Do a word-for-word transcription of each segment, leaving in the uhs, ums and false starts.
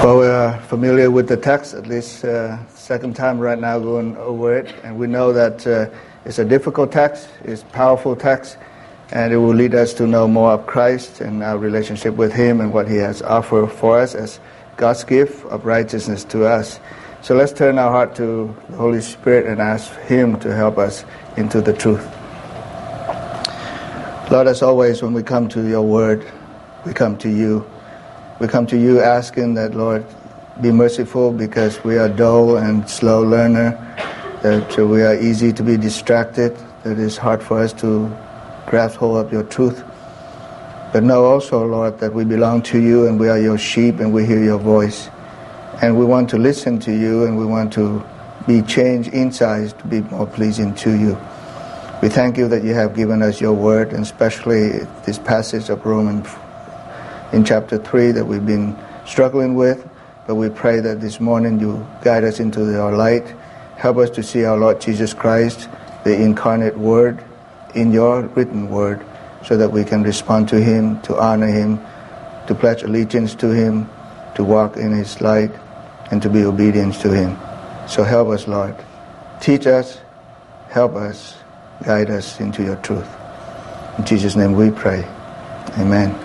Well, we are familiar with the text, at least uh, second time right now going over it, and we know that uh, it's a difficult text, it's a powerful text, and it will lead us to know more of Christ and our relationship with Him and what He has offered for us as God's gift of righteousness to us. So let's turn our heart to the Holy Spirit and ask Him to help us into the truth. Lord, as always, when we come to Your Word, we come to You. We come to You asking that, Lord, be merciful because we are dull and slow learner, that we are easy to be distracted, that it's hard for us to grasp hold of Your truth. But know also, Lord, that we belong to You and we are Your sheep and we hear Your voice. And we want to listen to You and we want to be changed inside to be more pleasing to You. We thank You that You have given us Your Word, and especially this passage of Romans in chapter three that we've been struggling with, but we pray that this morning You guide us into Your light. Help us to see our Lord Jesus Christ, the incarnate Word, in Your written Word, so that we can respond to Him, to honor Him, to pledge allegiance to Him, to walk in His light, and to be obedient to Him. So help us, Lord. Teach us, help us, guide us into Your truth. In Jesus' name we pray. Amen.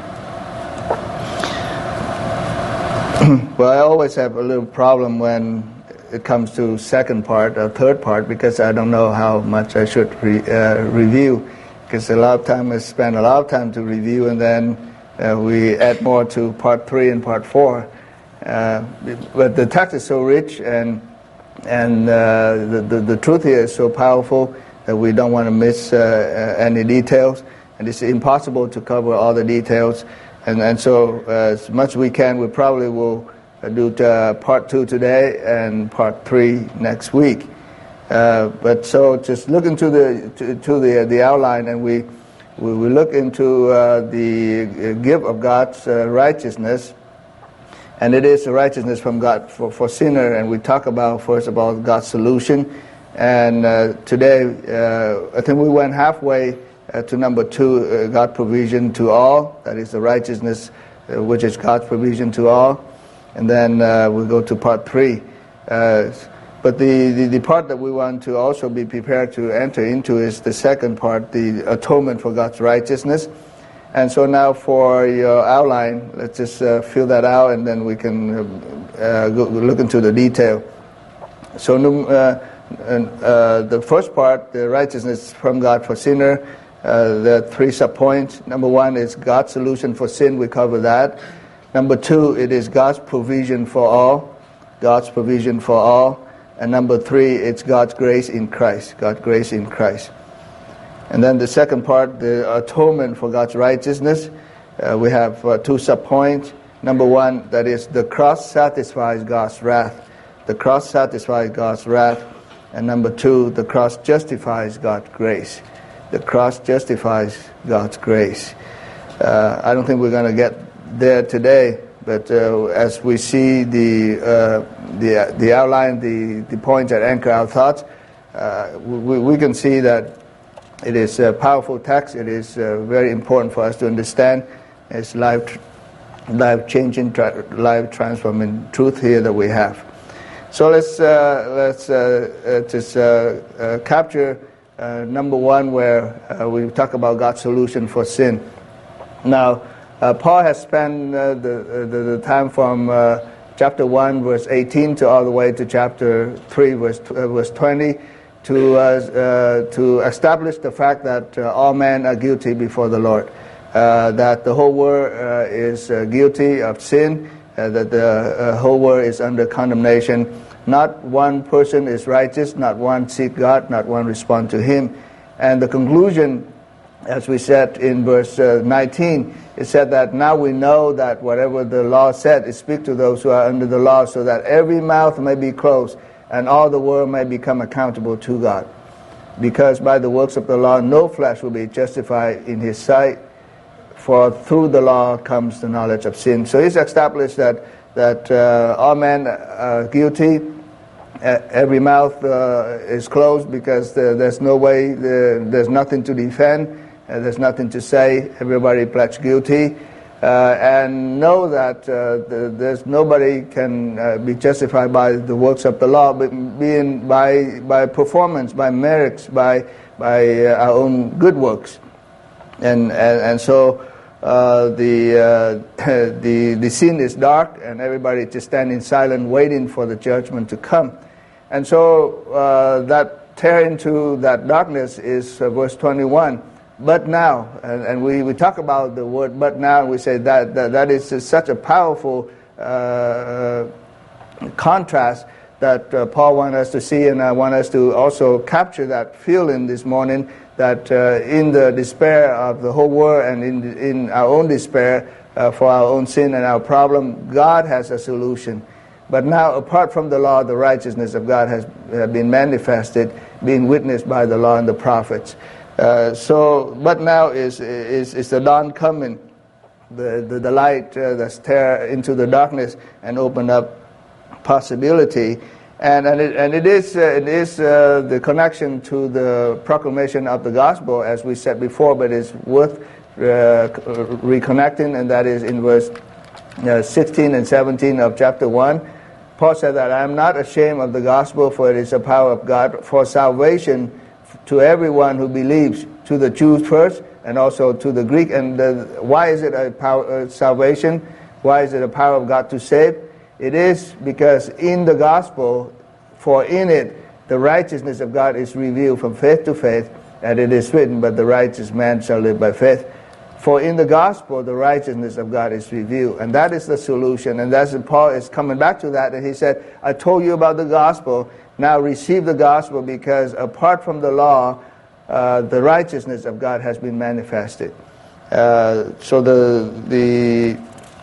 Well, I always have a little problem when it comes to second part or third part because I don't know how much I should re, uh, review, because a lot of time I spend a lot of time to review, and then uh, we add more to part three and part four. Uh, but the text is so rich, and and uh, the, the the truth here is so powerful that we don't want to miss uh, any details, and it's impossible to cover all the details. And, and so uh, as much as we can, we probably will uh, do uh, part two today and part three next week. Uh, but so just look into the to, to the the outline, and we we, we look into uh, the gift of God's uh, righteousness, and it is the righteousness from God for, for sinner. And we talk about first about God's solution, and uh, today uh, I think we went halfway. Uh, to number two, uh, God's provision to all. That is the righteousness, uh, which is God's provision to all. And then uh, we go to part three. Uh, but the, the, the part that we want to also be prepared to enter into is the second part, the atonement for God's righteousness. And so now for your outline, let's just uh, fill that out, and then we can uh, go, look into the detail. So uh, uh, the first part, the righteousness from God for sinner, Uh, there are three sub-points. Number one is God's solution for sin. We cover that. Number two, it is God's provision for all. God's provision for all. And number three, it's God's grace in Christ. God's grace in Christ. And then the second part, the atonement for God's righteousness. Uh, we have uh, two sub-points. Number one, that is the cross satisfies God's wrath. The cross satisfies God's wrath. And number two, the cross justifies God's grace. The cross justifies God's grace. Uh, I don't think we're going to get there today, but uh, as we see the uh, the the outline, the, the points that anchor our thoughts, uh, we, we can see that it is a powerful text. It is uh, very important for us to understand. It's life life changing, tra- life transforming truth here that we have. So let's uh, let's uh, uh, just uh, uh, capture. Uh, number one, where uh, we talk about God's solution for sin. Now, uh, Paul has spent uh, the, the the time from uh, chapter one, verse eighteen, to all the way to chapter three, verse uh, verse twenty, to uh, uh, to establish the fact that uh, all men are guilty before the Lord, uh, that the whole world uh, is uh, guilty of sin, uh, that the uh, whole world is under condemnation. Not one person is righteous, not one seek God, not one respond to Him. And the conclusion, as we said in verse uh, nineteen, it said that now we know that whatever the law said, it speaks to those who are under the law, so that every mouth may be closed and all the world may become accountable to God. Because by the works of the law, no flesh will be justified in His sight, for through the law comes the knowledge of sin. So He's established that that uh, all men are guilty. Uh, every mouth uh, is closed because the, there's no way, the, there's nothing to defend, uh, there's nothing to say. Everybody pledged guilty. uh, and know that uh, the, there's nobody can uh, be justified by the works of the law, but being by by performance, by merits, by by uh, our own good works, and and, and so. Uh, the, uh, the the scene is dark, and everybody just standing silent, waiting for the judgment to come. And so uh, that tear into that darkness is uh, verse twenty-one. But now, and, and we, we talk about the word "but now," and we say that that, that is such a powerful uh, contrast that uh, Paul wants us to see, and I want us to also capture that feeling this morning. That uh, in the despair of the whole world and in in our own despair uh, for our own sin and our problem, God has a solution. But now, apart from the law, the righteousness of God has uh, been manifested, being witnessed by the law and the prophets. Uh, so, but now is is is the dawn coming, the the, the light uh, that's tear into the darkness and open up possibility. And and it, and it is uh, it is uh, the connection to the proclamation of the gospel, as we said before, but it's worth uh, reconnecting, and that is in verse uh, sixteen and seventeen of chapter one. Paul said that I am not ashamed of the gospel, for it is the power of God for salvation to everyone who believes, to the Jews first, and also to the Greek. And the, why is it a power uh, salvation? Why is it a power of God to save? It is because in the gospel, for in it, the righteousness of God is revealed from faith to faith, and it is written, but the righteous man shall live by faith. For in the gospel, the righteousness of God is revealed, and that is the solution. And that's Paul is coming back to that, and he said, I told you about the gospel, now receive the gospel, because apart from the law, uh, the righteousness of God has been manifested. Uh, so the the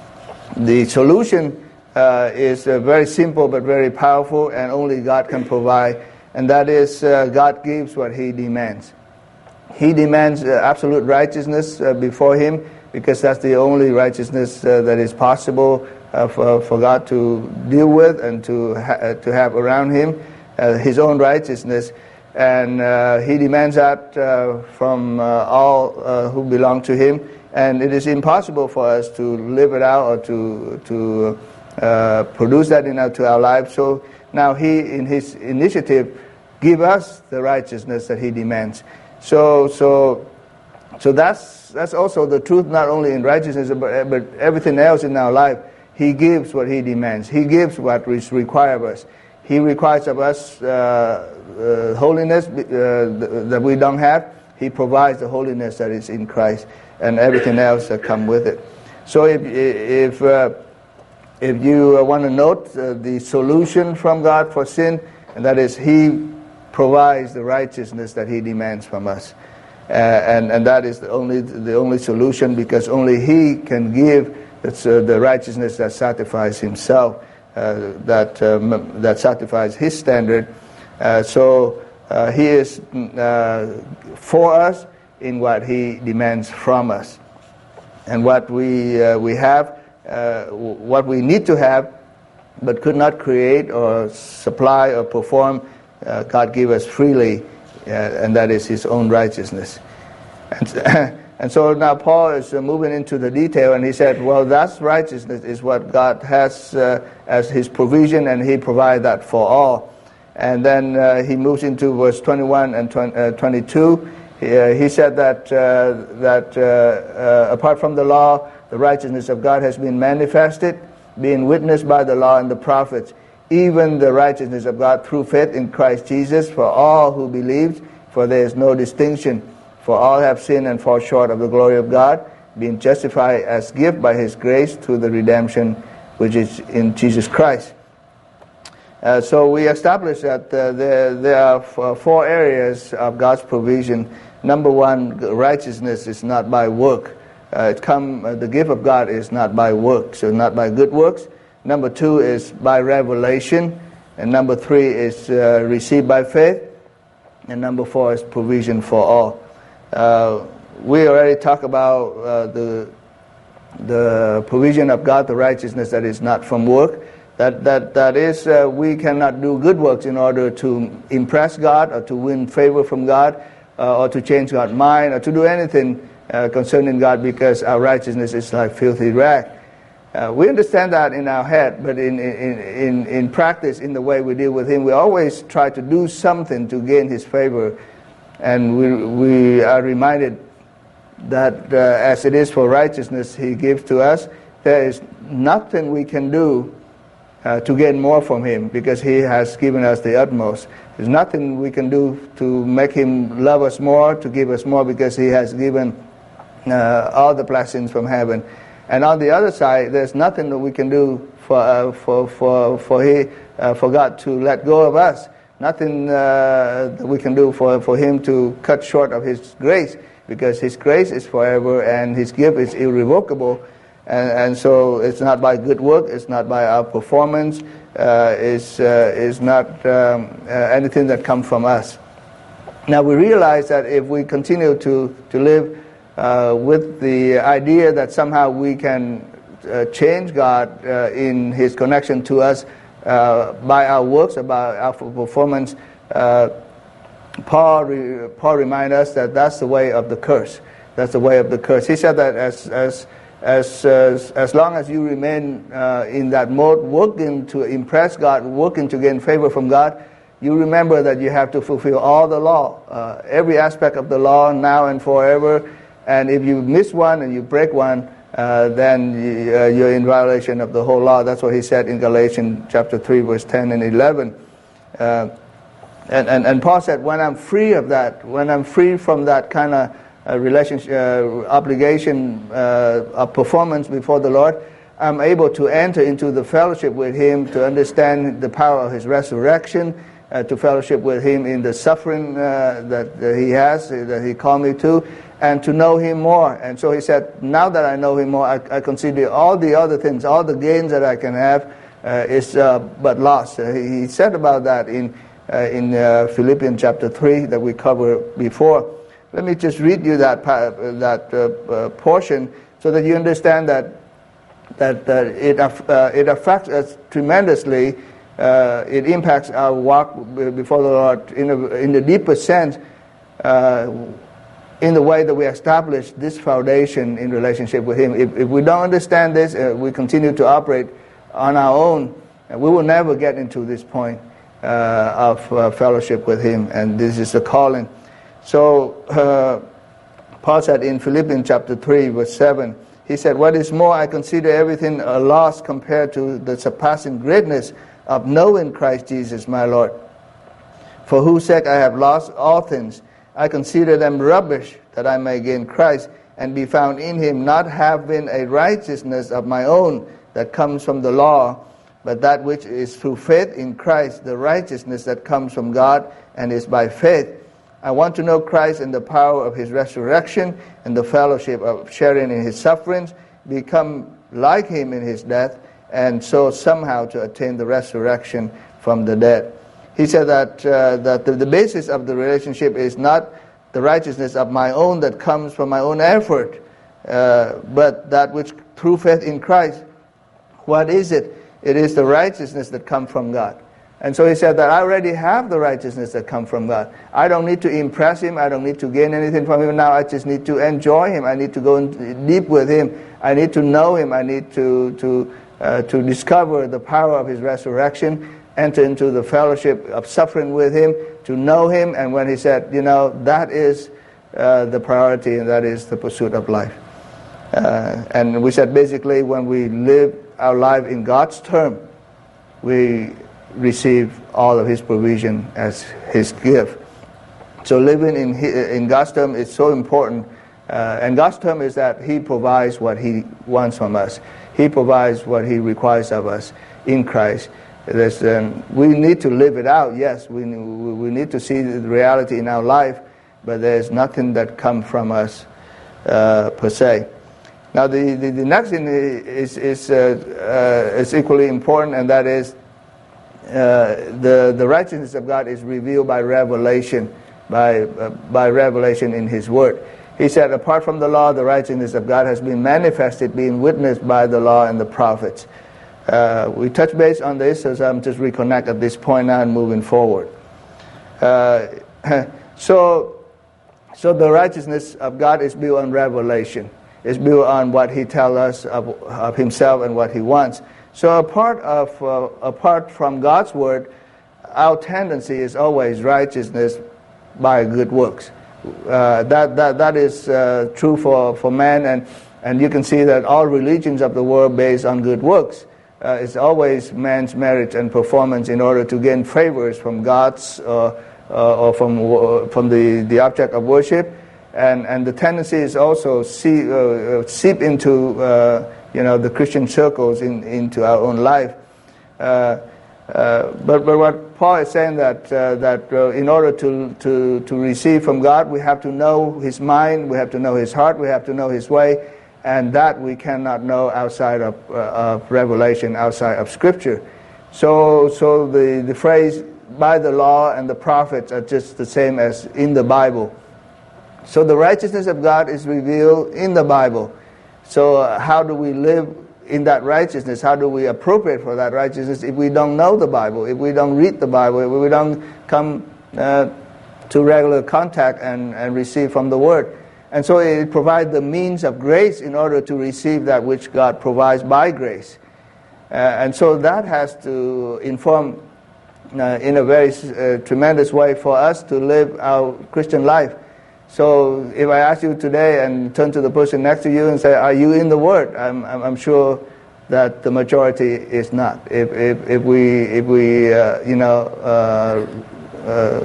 the solution Uh, is uh, very simple but very powerful, and only God can provide, and that is uh, God gives what He demands. He demands uh, absolute righteousness uh, before Him, because that's the only righteousness uh, that is possible uh, for, for God to deal with and to ha- to have around Him, uh, His own righteousness, and uh, He demands that uh, from uh, all uh, who belong to Him, and it is impossible for us to live it out or to to Uh, produce that into our lives. So now He, in His initiative, give us the righteousness that He demands. So, so, so that's that's also the truth. Not only in righteousness, but, but everything else in our life. He gives what He demands. He gives what is required of us. He requires of us uh, uh, holiness uh, that we don't have. He provides the holiness that is in Christ, and everything else that come with it. So if if uh, If you uh, want to note uh, the solution from God for sin, and that is He provides the righteousness that He demands from us, uh, and and that is the only the only solution, because only He can give that's, uh, the righteousness that satisfies Himself, uh, that um, that satisfies His standard. Uh, so uh, He is uh, for us in what He demands from us, and what we uh, we have. Uh, what we need to have, but could not create or supply or perform, uh, God gave us freely, uh, and that is His own righteousness. And, and so now Paul is uh, moving into the detail, and he said, well, that's righteousness is what God has uh, as His provision, and He provided that for all. And then uh, he moves into verse twenty-one and twenty-two. He, uh, he said that uh, that uh, uh, apart from the law, the righteousness of God has been manifested, being witnessed by the law and the prophets, even the righteousness of God through faith in Christ Jesus for all who believe, for there is no distinction. For all have sinned and fall short of the glory of God, being justified as gift by His grace through the redemption which is in Jesus Christ. Uh, so we established that uh, there, there are f- four areas of God's provision. Number one, righteousness is not by work. Uh, it come, uh, the gift of God is not by works, so not by good works. Number two is by revelation, and number three is uh, received by faith, and number four is provision for all. Uh, we already talked about uh, the the provision of God, the righteousness that is not from work. That that that is, uh, we cannot do good works in order to impress God or to win favor from God uh, or to change God's mind or to do anything uh, concerning God because our righteousness is like filthy rag. Uh, we understand that in our head, but in, in, in, in practice, in the way we deal with Him, we always try to do something to gain His favor. And we, we are reminded that uh, as it is for righteousness He gives to us, there is nothing we can do uh, to gain more from Him because He has given us the utmost. There's nothing we can do to make Him love us more, to give us more, because He has given uh, all the blessings from heaven. And on the other side, there's nothing that we can do for uh, for for for he uh, for God to let go of us. Nothing uh, that we can do for for Him to cut short of His grace, because His grace is forever and His gift is irrevocable. And, and so it's not by good work, it's not by our performance, uh, it's uh, it's not um, uh, anything that comes from us. Now we realize that if we continue to to live Uh, with the idea that somehow we can uh, change God uh, in His connection to us uh, by our works, by our performance, uh, Paul re- Paul reminds us that that's the way of the curse. That's the way of the curse. He said that as as as as, as long as you remain uh, in that mode, working to impress God, working to gain favor from God, you remember that you have to fulfill all the law, uh, every aspect of the law, now and forever. And if you miss one and you break one, uh, then you, uh, you're in violation of the whole law. That's what he said in Galatians chapter three, verse ten and eleven. Uh, and, and, and Paul said, when I'm free of that, when I'm free from that kind of uh, relationship, uh, obligation uh, of performance before the Lord, I'm able to enter into the fellowship with Him, to understand the power of His resurrection, uh, to fellowship with Him in the suffering uh, that, that He has, that He called me to, and to know Him more. And so he said, now that I know Him more, I, I consider all the other things, all the gains that I can have uh, is uh, but loss. Uh, he, he said about that in uh, in uh, Philippians chapter three that we covered before. Let me just read you that uh, that uh, uh, portion so that you understand that that uh, it uh, it affects us tremendously. Uh, it impacts our walk before the Lord in a, in the deepest sense. Uh, in the way that we establish this foundation in relationship with Him. If, if we don't understand this, uh, we continue to operate on our own, and we will never get into this point uh, of uh, fellowship with Him, and this is the calling. So, uh, Paul said in Philippians chapter three, verse seven, he said, what is more, I consider everything a loss compared to the surpassing greatness of knowing Christ Jesus my Lord, for whose sake I have lost all things. I consider them rubbish, that I may gain Christ and be found in Him, not having a righteousness of my own that comes from the law, but that which is through faith in Christ, the righteousness that comes from God and is by faith. I want to know Christ and the power of His resurrection and the fellowship of sharing in His sufferings, become like Him in His death, and so somehow to attain the resurrection from the dead. He said that uh, that the, the basis of the relationship is not the righteousness of my own that comes from my own effort, uh, but that which through faith in Christ. What is it? It is the righteousness that comes from God. And so he said that I already have the righteousness that comes from God. I don't need to impress Him. I don't need to gain anything from Him. Now I just need to enjoy Him. I need to go in deep with Him. I need to know Him. I need to to uh, to discover the power of His resurrection, enter into the fellowship of suffering with Him, to know Him. And when he said, you know, that is uh, the priority, and that is the pursuit of life. Uh, and we said basically when we live our life in God's term, we receive all of His provision as His gift. So living in in God's term is so important. Uh, and God's term is that He provides what He wants from us. He provides what He requires of us in Christ. There's, um, we need to live it out, yes. We we need to see the reality in our life, but there's nothing that comes from us uh, per se. Now, the, the, the next thing is is uh, uh, is equally important, and that is uh, the the righteousness of God is revealed by revelation, by uh, by revelation in His Word. He said, apart from the law, the righteousness of God has been manifested, being witnessed by the law and the prophets. Uh, we touch base on this, so I'm just reconnect at this point now and moving forward. Uh, so, So the righteousness of God is built on revelation. It's built on what He tells us of, of Himself and what He wants. So apart of uh, apart from God's word, our tendency is always righteousness by good works. Uh, that that that is uh, true for, for man, and and you can see that all religions of the world based on good works. Uh, it's always man's merit and performance in order to gain favors from God's uh, uh, or from uh, from the, the object of worship, and and the tendency is also see, uh, seep into uh, you know the Christian circles in, into our own life. Uh, Uh, but, but what Paul is saying that uh, that uh, in order to, to, to receive from God, we have to know His mind, we have to know His heart, we have to know His way, and that we cannot know outside of, uh, of revelation, outside of Scripture. So so the, the phrase by the law and the prophets are just the same as in the Bible. So the righteousness of God is revealed in the Bible. So uh, how do we live in that righteousness? How do we appropriate for that righteousness if we don't know the Bible, if we don't read the Bible, if we don't come uh, to regular contact and, and receive from the Word? And so it provides the means of grace in order to receive that which God provides by grace. Uh, and so that has to inform uh, in a very uh, tremendous way for us to live our Christian life. So if I ask you today and turn to the person next to you and say, are you in the Word? I'm, I'm, I'm sure that the majority is not. If, if, if we, if we uh, you know, uh, uh,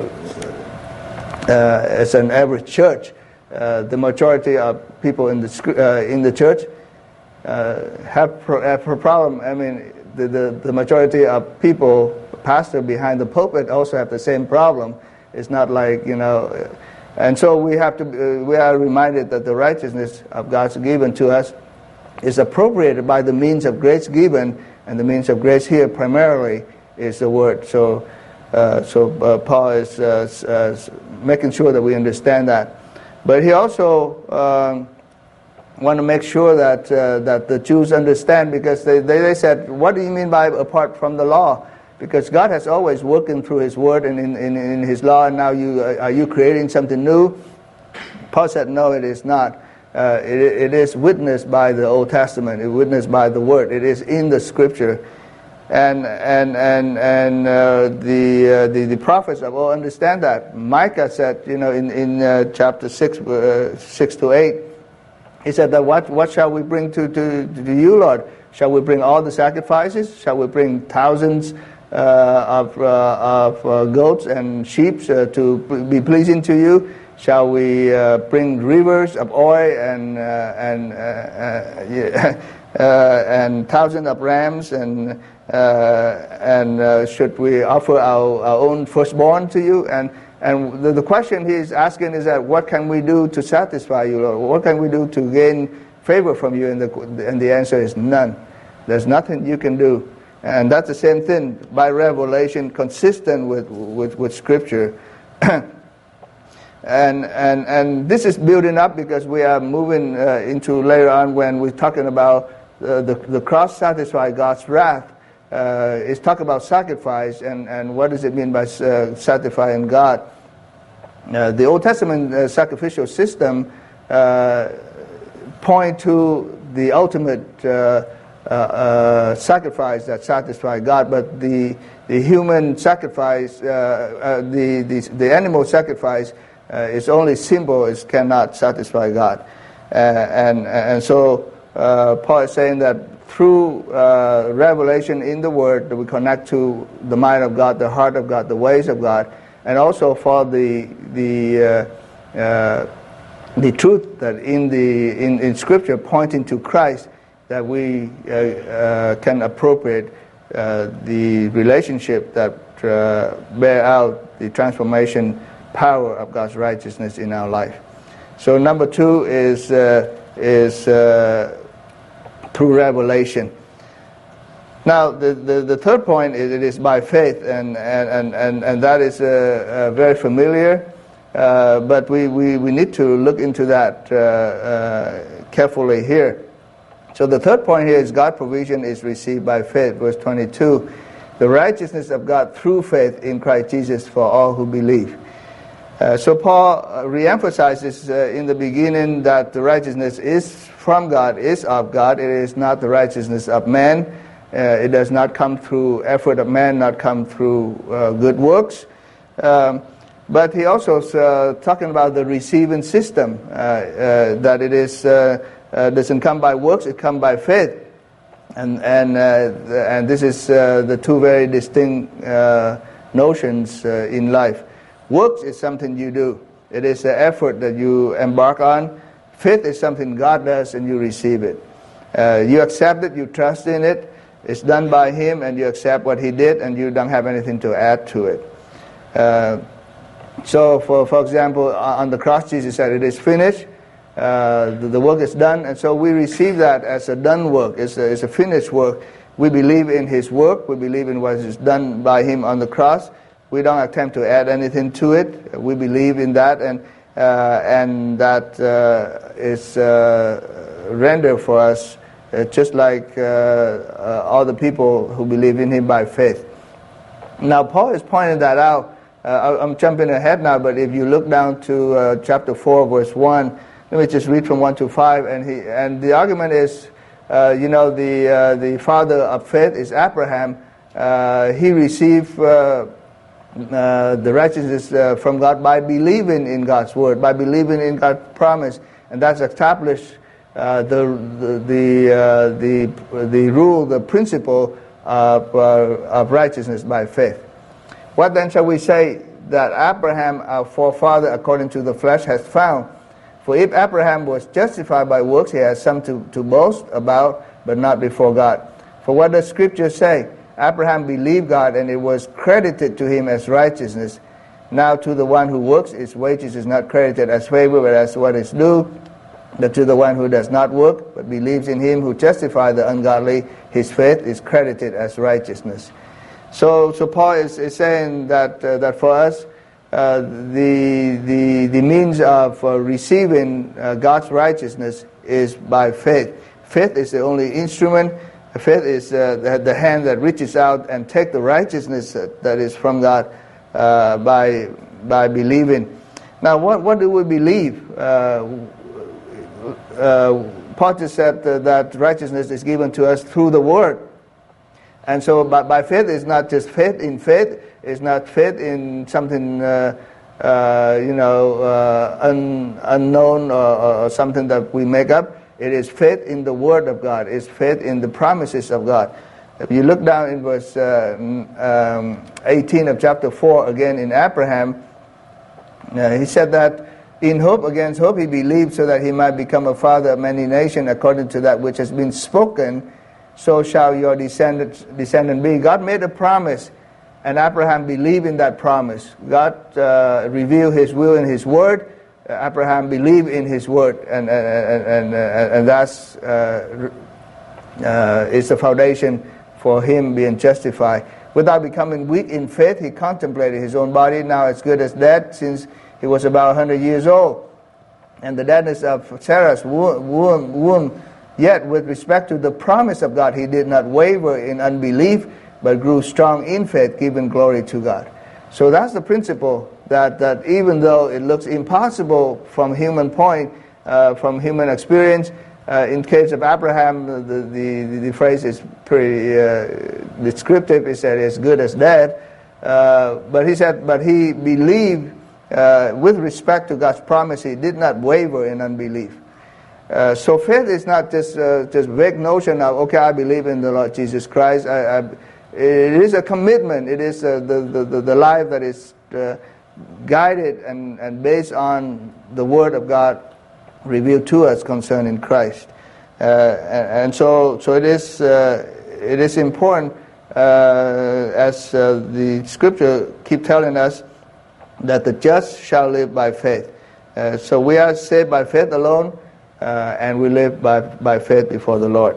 uh, as an average church, uh, the majority of people in the, uh, in the church uh, have, pro- have a problem. I mean, the, the, the majority of people, pastor behind the pulpit also have the same problem. It's not like, you know... And so we have to, uh, we are reminded that the righteousness of God's given to us is appropriated by the means of grace given, and the means of grace here primarily is the Word. So, uh, so uh, Paul is uh, uh, making sure that we understand that. But he also um, want to make sure that uh, that the Jews understand, because they, they they said, what do you mean by apart from the law? Because God has always working through His Word and in, in, in His law, and now you uh, are you creating something new? Paul said, no, it is not. Uh, it, it is witnessed by the Old Testament. It is witnessed by the Word. It is in the Scripture, and and and and uh, the, uh, the the prophets have all understand that. Micah said, you know, in in uh, chapter six, uh, six to eight, he said that what what shall we bring to to to you, Lord? Shall we bring all the sacrifices? Shall we bring thousands? Uh, of, uh, of uh, goats and sheep uh, to be pleasing to you? Shall we uh, bring rivers of oil and uh, and uh, uh, yeah, uh, and thousands of rams, and uh, and uh, should we offer our, our own firstborn to you? And and the, the question he's asking is that what can we do to satisfy you, Lord? What can we do to gain favor from you? And the and the answer is none. There's nothing you can do. And that's the same thing by revelation, consistent with with, with Scripture. and and and this is building up because we are moving uh, into later on when we're talking about uh, the the cross satisfy God's wrath. Uh, it's talking about sacrifice, and, and what does it mean by uh, satisfying God? Uh, the Old Testament uh, sacrificial system uh, point to the ultimate Uh, Uh, uh, sacrifice that satisfies God, but the the human sacrifice, uh, uh, the, the the animal sacrifice, uh, is only symbol. It cannot satisfy God, uh, and and so uh, Paul is saying that through uh, revelation in the Word, that we connect to the mind of God, the heart of God, the ways of God, and also for the the uh, uh, the truth that in the in, in Scripture pointing to Christ, that we uh, uh, can appropriate uh, the relationship that uh, bear out the transformation power of God's righteousness in our life. So number two is uh, is uh, through revelation. Now the, the, the third point is it is by faith, and and, and, and that is uh, uh, very familiar, uh, but we, we, we need to look into that uh, uh, carefully here. So the third point here is God's provision is received by faith. Verse twenty-two, the righteousness of God through faith in Christ Jesus for all who believe. Uh, so Paul uh, reemphasizes uh, in the beginning that the righteousness is from God, is of God. It is not the righteousness of man. Uh, it does not come through effort of man, not come through uh, good works. Um, but he also is uh, talking about the receiving system, uh, uh, that it is uh, uh, doesn't come by works, it comes by faith. And and uh, and this is uh, the two very distinct uh, notions uh, in life. Works is something you do. It is an effort that you embark on. Faith is something God does and you receive it. Uh, you accept it, you trust in it. It's done by Him and you accept what He did and you don't have anything to add to it. Uh, so, for for example, on the cross, Jesus said, "It is finished." Uh, the, the work is done, and so we receive that as a done work. It's a, it's a finished work. We believe in His work. We believe in what is done by Him on the cross. We don't attempt to add anything to it. We believe in that, and uh, and that uh, is uh, rendered for us uh, just like uh, uh, all the people who believe in Him by faith. Now, Paul is pointing that out. Uh, I'm jumping ahead now, but if you look down to uh, chapter four, verse one, let me just read from one to five, and he and the argument is, uh, you know, the uh, the father of faith is Abraham. Uh, he received uh, uh, the righteousness uh, from God by believing in God's word, by believing in God's promise, and that's established uh, the the the, uh, the the rule, the principle of uh, of righteousness by faith. What then shall we say that Abraham, our forefather, according to the flesh, has found? For if Abraham was justified by works, he has something to, to boast about, but not before God. For what does Scripture say? Abraham believed God, and it was credited to him as righteousness. Now to the one who works, his wages is not credited as favor, but as what is due. But to the one who does not work, but believes in Him who justifies the ungodly, his faith is credited as righteousness. So, so Paul is, is saying that uh, that for us, uh, the the the means of uh, receiving uh, God's righteousness is by faith. Faith is the only instrument. Faith is uh, the, the hand that reaches out and take the righteousness that is from God uh, by by believing. Now, what what do we believe? Uh, uh, Paul just said uh, that righteousness is given to us through the Word. And so by, by faith, it's not just faith in faith. It's not faith in something, uh, uh, you know, uh, un, unknown or, or something that we make up. It is faith in the Word of God. It's faith in the promises of God. If you look down in verse uh, um, eighteen of chapter four, again in Abraham, uh, he said that in hope against hope he believed so that he might become a father of many nations according to that which has been spoken. So shall your descendants descendant be. God made a promise, and Abraham believed in that promise. God uh, revealed His will in His word. Uh, Abraham believed in His word, and and and, uh, and that's uh, uh, is the foundation for him being justified. Without becoming weak in faith, he contemplated his own body, now as good as dead, since he was about one hundred years old, and the deadness of Sarah's womb. womb, womb Yet, with respect to the promise of God, he did not waver in unbelief, but grew strong in faith, giving glory to God. So that's the principle, that, that even though it looks impossible from human point, uh, from human experience, uh, in case of Abraham, the, the, the phrase is pretty uh, descriptive. He said, as good as dead. Uh, but he said, but he believed uh, with respect to God's promise, he did not waver in unbelief. Uh, so faith is not just uh, just vague notion of, okay, I believe in the Lord Jesus Christ. I, I, it is a commitment. It is uh, the, the, the life that is uh, guided and, and based on the Word of God revealed to us concerning Christ. Uh, and, and so so it is uh, it is important, uh, as uh, the Scripture keep telling us, that the just shall live by faith. Uh, so we are saved by faith alone. Uh, and we live by by faith before the Lord.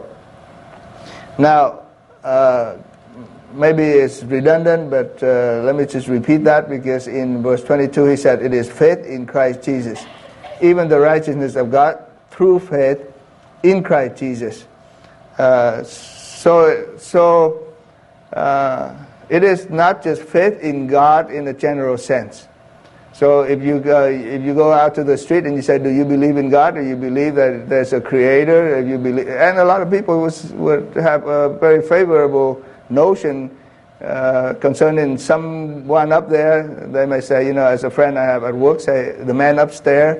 Now, uh, maybe it's redundant, but uh, let me just repeat that, because in verse twenty-two he said, it is faith in Christ Jesus, even the righteousness of God through faith in Christ Jesus. Uh, so, so uh, it is not just faith in God in a general sense. So if you uh, if you go out to the street and you say, "Do you believe in God? Do you believe that there's a Creator?" If you believe, and a lot of people was, would have a very favorable notion uh, concerning someone up there. They may say, you know, as a friend I have at work, say the man upstairs.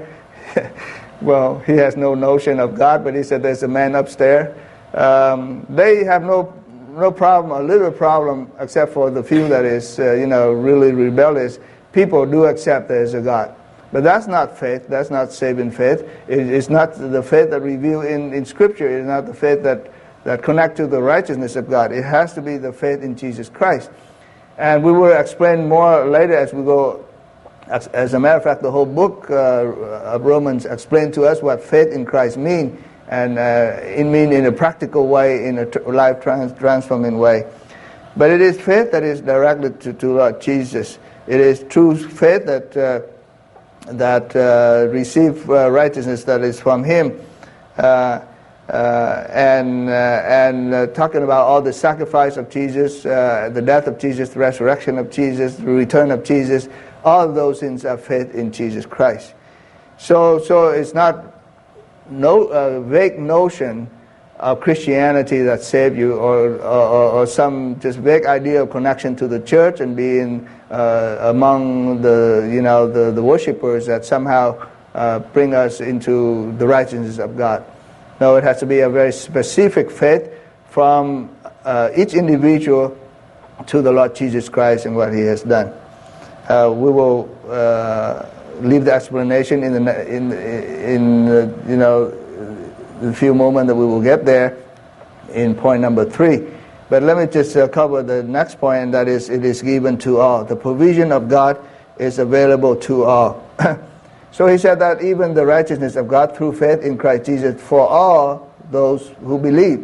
Well, he has no notion of God, but he said there's a man upstairs. Um, they have no no problem, a little problem, except for the few that is, uh, you know, really rebellious. People do accept there is a God. But that's not faith. That's not saving faith. It, it's not the faith that revealed in, in Scripture. It's not the faith that, that connects to the righteousness of God. It has to be the faith in Jesus Christ. And we will explain more later as we go. As, as a matter of fact, the whole book uh, of Romans explains to us what faith in Christ means. And uh, it means in a practical way, in a t- life trans- transforming way. But it is faith that is directed to, to Lord Jesus. It is true faith that uh, that uh, receive uh, righteousness that is from Him, uh, uh, and uh, and uh, talking about all the sacrifice of Jesus, uh, the death of Jesus, the resurrection of Jesus, the return of Jesus. All of those things are faith in Jesus Christ. So so it's not no uh, vague notion of Christianity that saved you, or, or or some just vague idea of connection to the church and being uh, among the you know the, the worshipers that somehow uh, bring us into the righteousness of God. No, it has to be a very specific faith from uh, each individual to the Lord Jesus Christ and what He has done. Uh, we will uh, leave the explanation in the in in uh, you know. the few moments that we will get there in point number three. But let me just uh, cover the next point, and that is, it is given to all. The provision of God is available to all. So he said that even the righteousness of God through faith in Christ Jesus for all those who believe.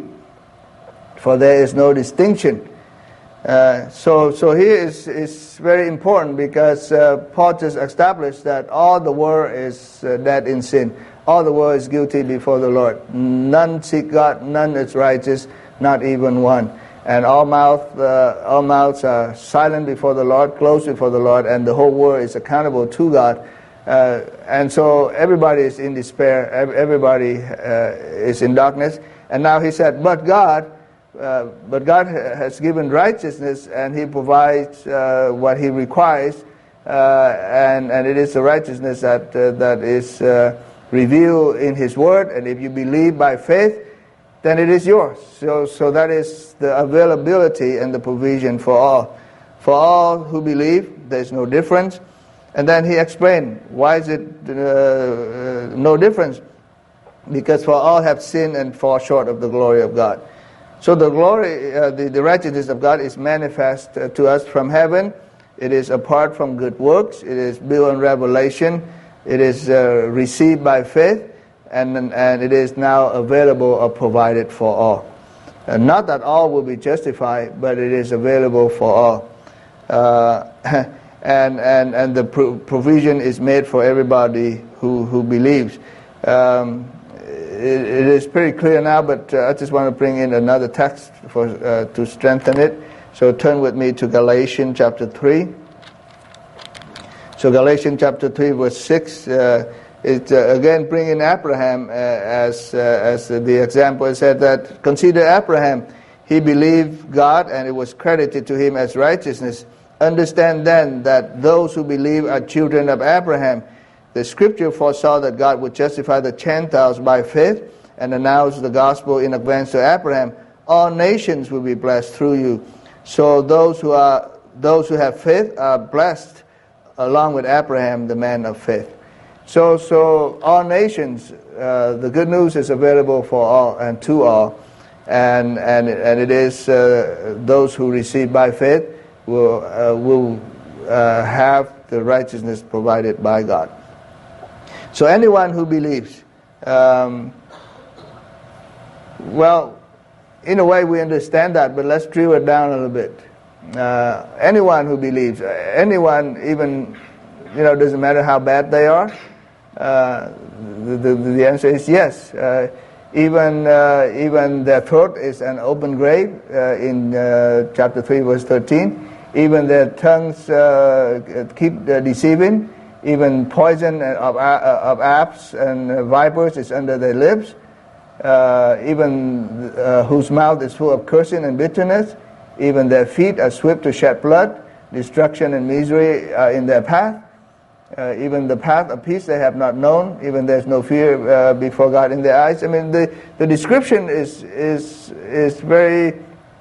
For there is no distinction. Uh, so so here is, is very important because uh, Paul just established that all the world is uh, dead in sin. All the world is guilty before the Lord. None seek God, none is righteous, not even one. And all mouth, uh, all mouths are silent before the Lord, closed before the Lord, and the whole world is accountable to God. Uh, and so everybody is in despair. Everybody uh, is in darkness. And now he said, but God, uh, but God has given righteousness, and He provides uh, what He requires, uh, and and it is the righteousness that uh, that is. Uh, revealed in His Word, and if you believe by faith, then it is yours. So so that is the availability and the provision for all. For all who believe, there is no difference. And then he explained, why is it uh, uh, no difference? Because for all have sinned and fall short of the glory of God. So the glory, uh, the, the righteousness of God is manifest uh, to us from heaven. It is apart from good works. It is built on revelation. It is uh, received by faith, and and it is now available or provided for all. Uh, not that all will be justified, but it is available for all. Uh, and and and the pro- provision is made for everybody who who believes. Um, it, it is pretty clear now, but uh, I just want to bring in another text for uh, to strengthen it. So turn with me to Galatians chapter three. So Galatians chapter three, verse six, uh, it uh, again bringing Abraham uh, as uh, as the example. It said that, consider Abraham, he believed God and it was credited to him as righteousness. Understand then that those who believe are children of Abraham. The Scripture foresaw that God would justify the Gentiles by faith and announce the gospel in advance to Abraham. All nations will be blessed through you. So those who are those who have faith are blessed, along with Abraham, the man of faith. So, so all nations, uh, the good news is available for all and to all, and and and it is uh, those who receive by faith will uh, will uh, have the righteousness provided by God. So anyone who believes, um, well, in a way we understand that, but let's drill it down a little bit. Uh, anyone who believes, anyone, even, you know, doesn't matter how bad they are, uh, the, the, the answer is yes. Uh, even uh, even their throat is an open grave uh, in uh, chapter three, verse thirteen. Even their tongues uh, keep uh, deceiving. Even poison of, of apes and vipers is under their lips. Uh, even uh, whose mouth is full of cursing and bitterness. Even their feet are swift to shed blood. Destruction and misery are in their path. Uh, even the path of peace they have not known. Even there's no fear uh, before God in their eyes. I mean, the, the description is is is very,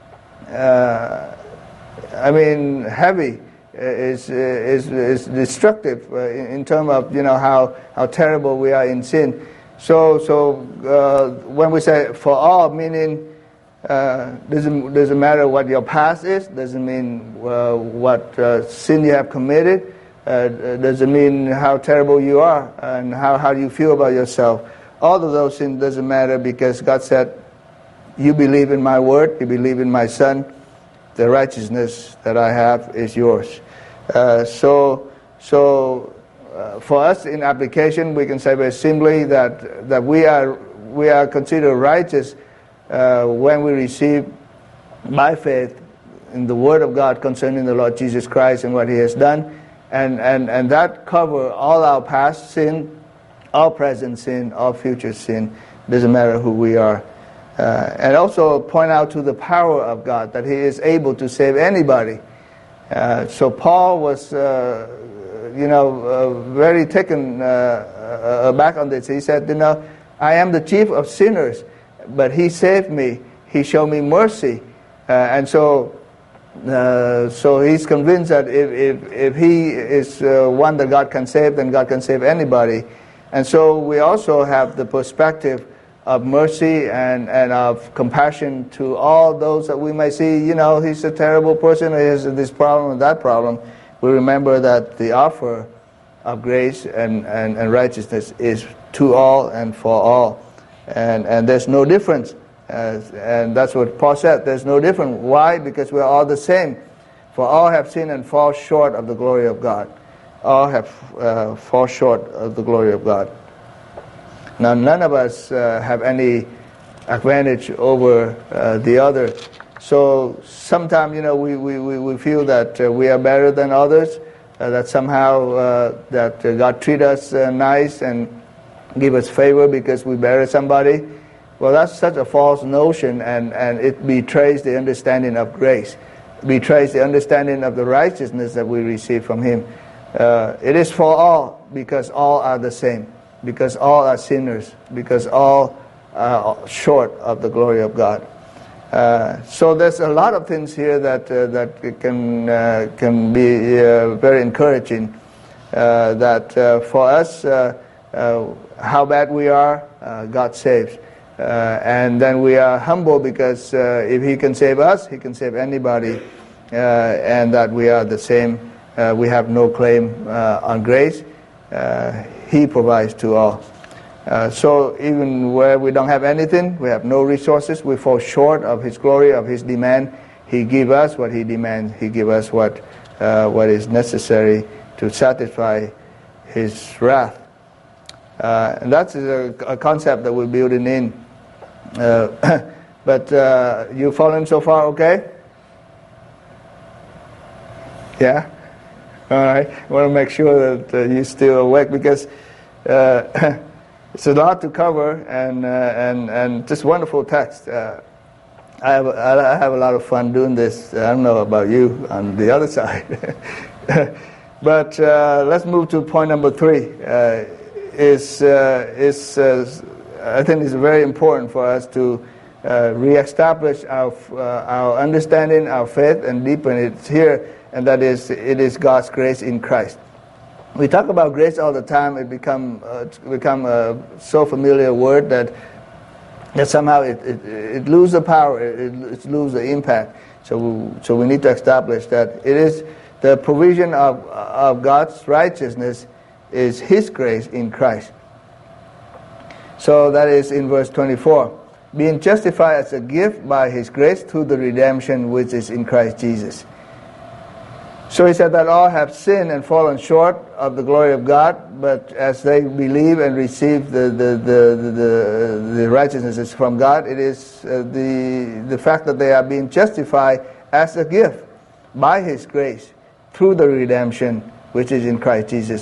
uh, I mean, heavy. Is is is destructive uh, in, in terms of, you know, how how terrible we are in sin. So so uh, when we say for all, meaning uh, doesn't doesn't matter what your past is. Doesn't mean uh, what uh, sin you have committed. Uh, doesn't mean how terrible you are and how, how you feel about yourself. All of those things doesn't matter, because God said, you believe in my word, you believe in my son, the righteousness that I have is yours. Uh, so so uh, for us in application, we can say very simply that that we are we are considered righteous uh, when we receive by faith in the word of God concerning the Lord Jesus Christ and what he has done. And, and, and that covers all our past sin, all present sin, all future sin. Doesn't matter who we are. Uh, and also point out to the power of God, that he is able to save anybody. Uh, so Paul was, uh, you know, uh, very taken uh, aback on this. He said, you know, I am the chief of sinners, but he saved me. He showed me mercy. Uh, and so... Uh, so he's convinced that if, if, if he is uh, one that God can save, then God can save anybody. And so we also have the perspective of mercy and, and of compassion to all those that we may see, you know, he's a terrible person, he has this problem and that problem. We remember that the offer of grace and, and, and righteousness is to all and for all. And, and there's no difference. Uh, and that's what Paul said. There's no difference. Why? Because we're all the same. For all have sinned and fall short of the glory of God. All have uh, fall short of the glory of God. Now, none of us uh, have any advantage over uh, the other. So sometimes, you know, we, we, we feel that uh, we are better than others, uh, that somehow uh, that uh, God treat us uh, nice and give us favor because we better somebody. Well, that's such a false notion, and, and it betrays the understanding of grace. It betrays the understanding of the righteousness that we receive from him. Uh, it is for all, because all are the same, because all are sinners, because all are short of the glory of God. Uh, so there's a lot of things here that uh, that can uh, can be uh, very encouraging. Uh, that uh, for us, uh, uh, how bad we are, uh, God saves. Uh, and then we are humble because uh, if he can save us, he can save anybody, uh, and that we are the same. Uh, we have no claim uh, on grace. Uh, he provides to all. Uh, so even where we don't have anything, we have no resources, we fall short of his glory, of his demand. He gives us what he demands. He gives us what uh, what is necessary to satisfy his wrath. Uh, and that's a, a concept that we're building in. Uh, but uh, you following so far, okay? Yeah? All right. I want to make sure that uh, you're still awake, because uh, it's a lot to cover, and uh, and and just wonderful text. Uh, I have I have a lot of fun doing this. I don't know about you on the other side, but uh, let's move to point number three. Uh, is uh, is uh, I think it's very important for us to uh, reestablish our uh, our understanding, our faith, and deepen it here, and that is, it is God's grace in Christ. We talk about grace all the time. It become uh, become a so familiar word that that somehow it it, it loses the power, it, it loses the impact. So we, so we need to establish that it is the provision of of God's righteousness is his grace in Christ. So that is in verse twenty-four. Being justified as a gift by his grace through the redemption which is in Christ Jesus. So he said that all have sinned and fallen short of the glory of God, but as they believe and receive the the the the, the righteousness from God, it is uh, the the fact that they are being justified as a gift by his grace through the redemption which is in Christ Jesus.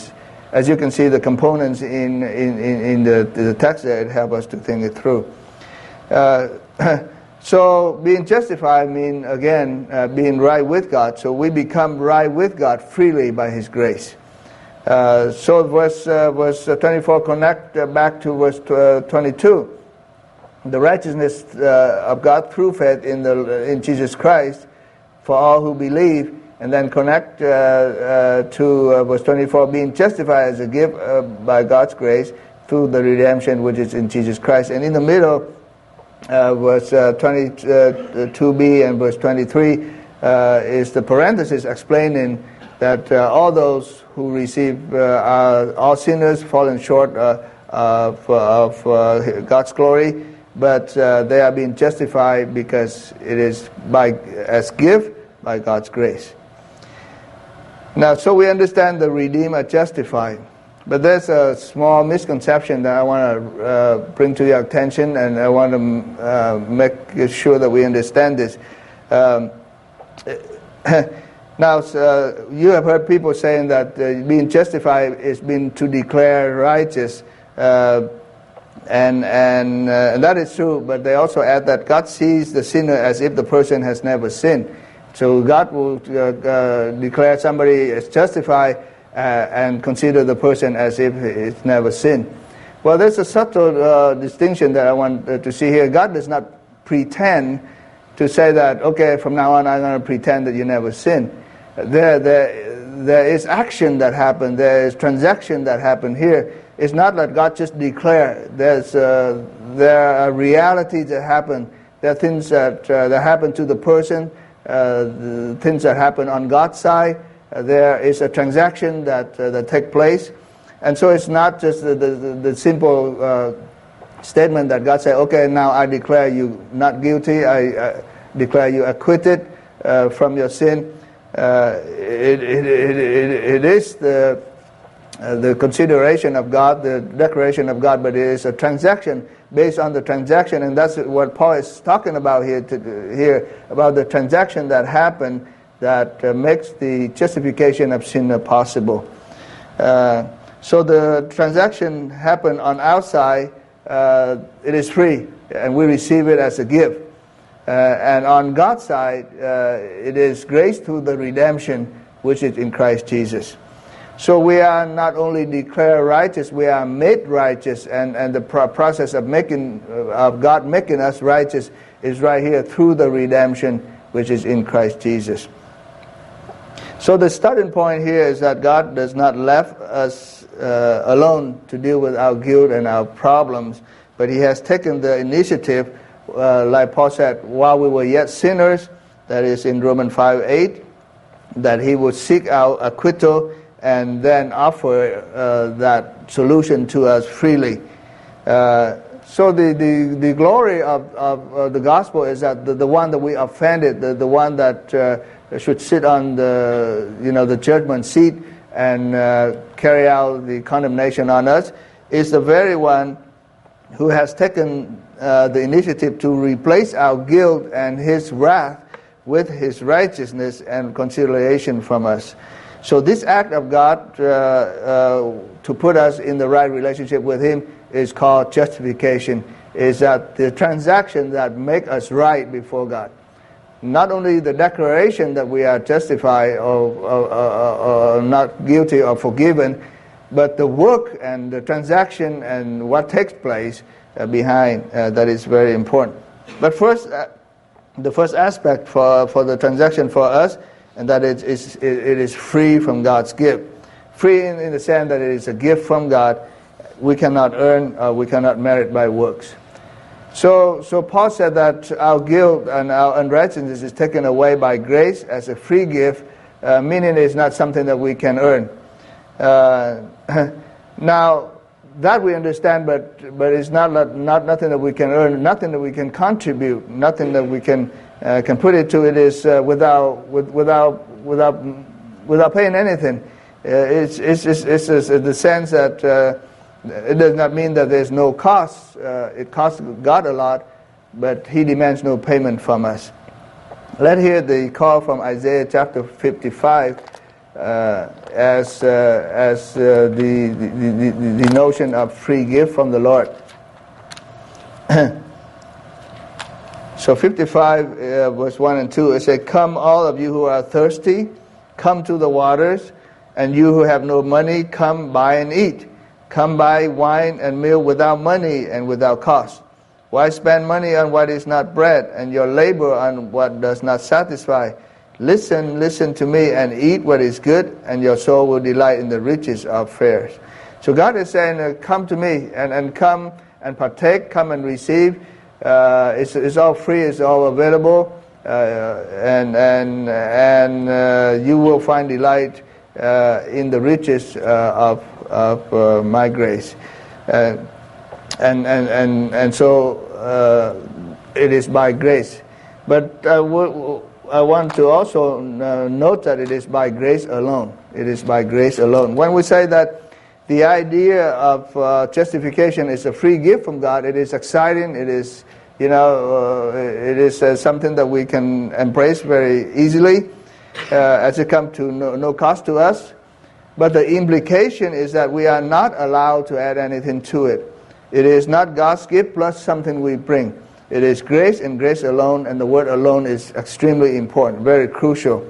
as you can see, the components in in, in, in the, the text there, it helps us to think it through. Uh, so being justified means, again, uh, being right with God. So we become right with God freely by His grace. Uh, so verse, uh, verse twenty-four connect uh, back to verse twenty-two. The righteousness uh, of God through faith in the in Jesus Christ for all who believe, and then connect uh, uh, to uh, verse twenty-four, being justified as a gift uh, by God's grace through the redemption which is in Jesus Christ. And in the middle, uh, verse uh, twenty-two b and verse twenty-three uh, is the parenthesis explaining that uh, all those who receive uh, are all sinners fallen short uh, of, of uh, God's glory, but uh, they are being justified because it is by as gift by God's grace. Now, so we understand the redeemed are justified, but there's a small misconception that I want to uh, bring to your attention, and I want to uh, make sure that we understand this. Um, now, uh, you have heard people saying that uh, being justified is being to declare righteous. Uh, And and, uh, and that is true, but they also add that God sees the sinner as if the person has never sinned. So God will uh, uh, declare somebody as justified uh, and consider the person as if it's never sinned. Well, there's a subtle uh, distinction that I want uh, to see here. God does not pretend to say that, okay, from now on I'm going to pretend that you never sinned. There, there, there is action that happened. There is transaction that happened here. It's not that God just declared. There's uh, there are realities that happen. There are things that uh, that happen to the person, uh, the things that happen on God's side. Uh, there is a transaction that uh, that take place, and so it's not just the the, the simple uh, statement that God said, "Okay, now I declare you not guilty. I uh, declare you acquitted uh, from your sin." Uh, it, it, it, it, it is the Uh, the consideration of God, the declaration of God, but it is a transaction based on the transaction, and that's what Paul is talking about here, to, here about the transaction that happened that uh, makes the justification of sin possible. Uh, so the transaction happened on our side, uh, it is free, and we receive it as a gift. Uh, and on God's side, uh, it is grace through the redemption which is in Christ Jesus. So we are not only declared righteous, we are made righteous, and, and the pro- process of making of God making us righteous is right here through the redemption which is in Christ Jesus. So the starting point here is that God does not left us uh, alone to deal with our guilt and our problems, but He has taken the initiative, uh, like Paul said, while we were yet sinners, that is in Romans five eight, that He would seek out acquittal and then offer uh, that solution to us freely. Uh, so the, the, the glory of, of uh, the gospel is that the, the one that we offended, the, the one that uh, should sit on the you know the judgment seat and uh, carry out the condemnation on us, is the very one who has taken uh, the initiative to replace our guilt and His wrath with His righteousness and conciliation from us. So this act of God uh, uh, to put us in the right relationship with Him is called justification. Is that the transaction that make us right before God. Not only the declaration that we are justified or, or, or, or not guilty or forgiven, but the work and the transaction and what takes place uh, behind uh, that is very important. But first, uh, the first aspect for, for the transaction for us, and that it is, it is free from God's gift. Free in, in the sense that it is a gift from God. We cannot earn, uh, we cannot merit by works. So, so Paul said that our guilt and our unrighteousness is taken away by grace as a free gift, uh, meaning it's not something that we can earn. Uh, now, that we understand, but but it's not not nothing that we can earn, nothing that we can contribute, nothing that we can. Uh, can put it to it is uh, without with, without without without paying anything. Uh, it's, it's it's it's it's the sense that uh, it does not mean that there's no cost. Uh, it costs God a lot, but He demands no payment from us. Let's hear the call from Isaiah chapter fifty-five, uh, uh, as uh, as uh, the, the, the the notion of free gift from the Lord. So fifty-five uh, verse one and two, it says, "Come all of you who are thirsty, come to the waters, and you who have no money, come buy and eat. Come buy wine and milk without money and without cost. Why spend money on what is not bread, and your labor on what does not satisfy? Listen, listen to me, and eat what is good, and your soul will delight in the riches of fares." So God is saying, uh, come to me, and, and come and partake, come and receive. Uh, it's, it's all free, it's all available, uh, and and and uh, you will find delight uh, in the riches uh, of of uh, my grace. Uh, and and and and so uh, it is by grace. But uh, w- I want to also uh, note that it is by grace alone. It is by grace alone. When we say that the idea of uh, justification is a free gift from God, it is exciting. It is, you know, uh, it is uh, something that we can embrace very easily, uh, as it comes to no, no cost to us. But the implication is that we are not allowed to add anything to it. It is not God's gift plus something we bring. It is grace and grace alone, and the word alone is extremely important, very crucial.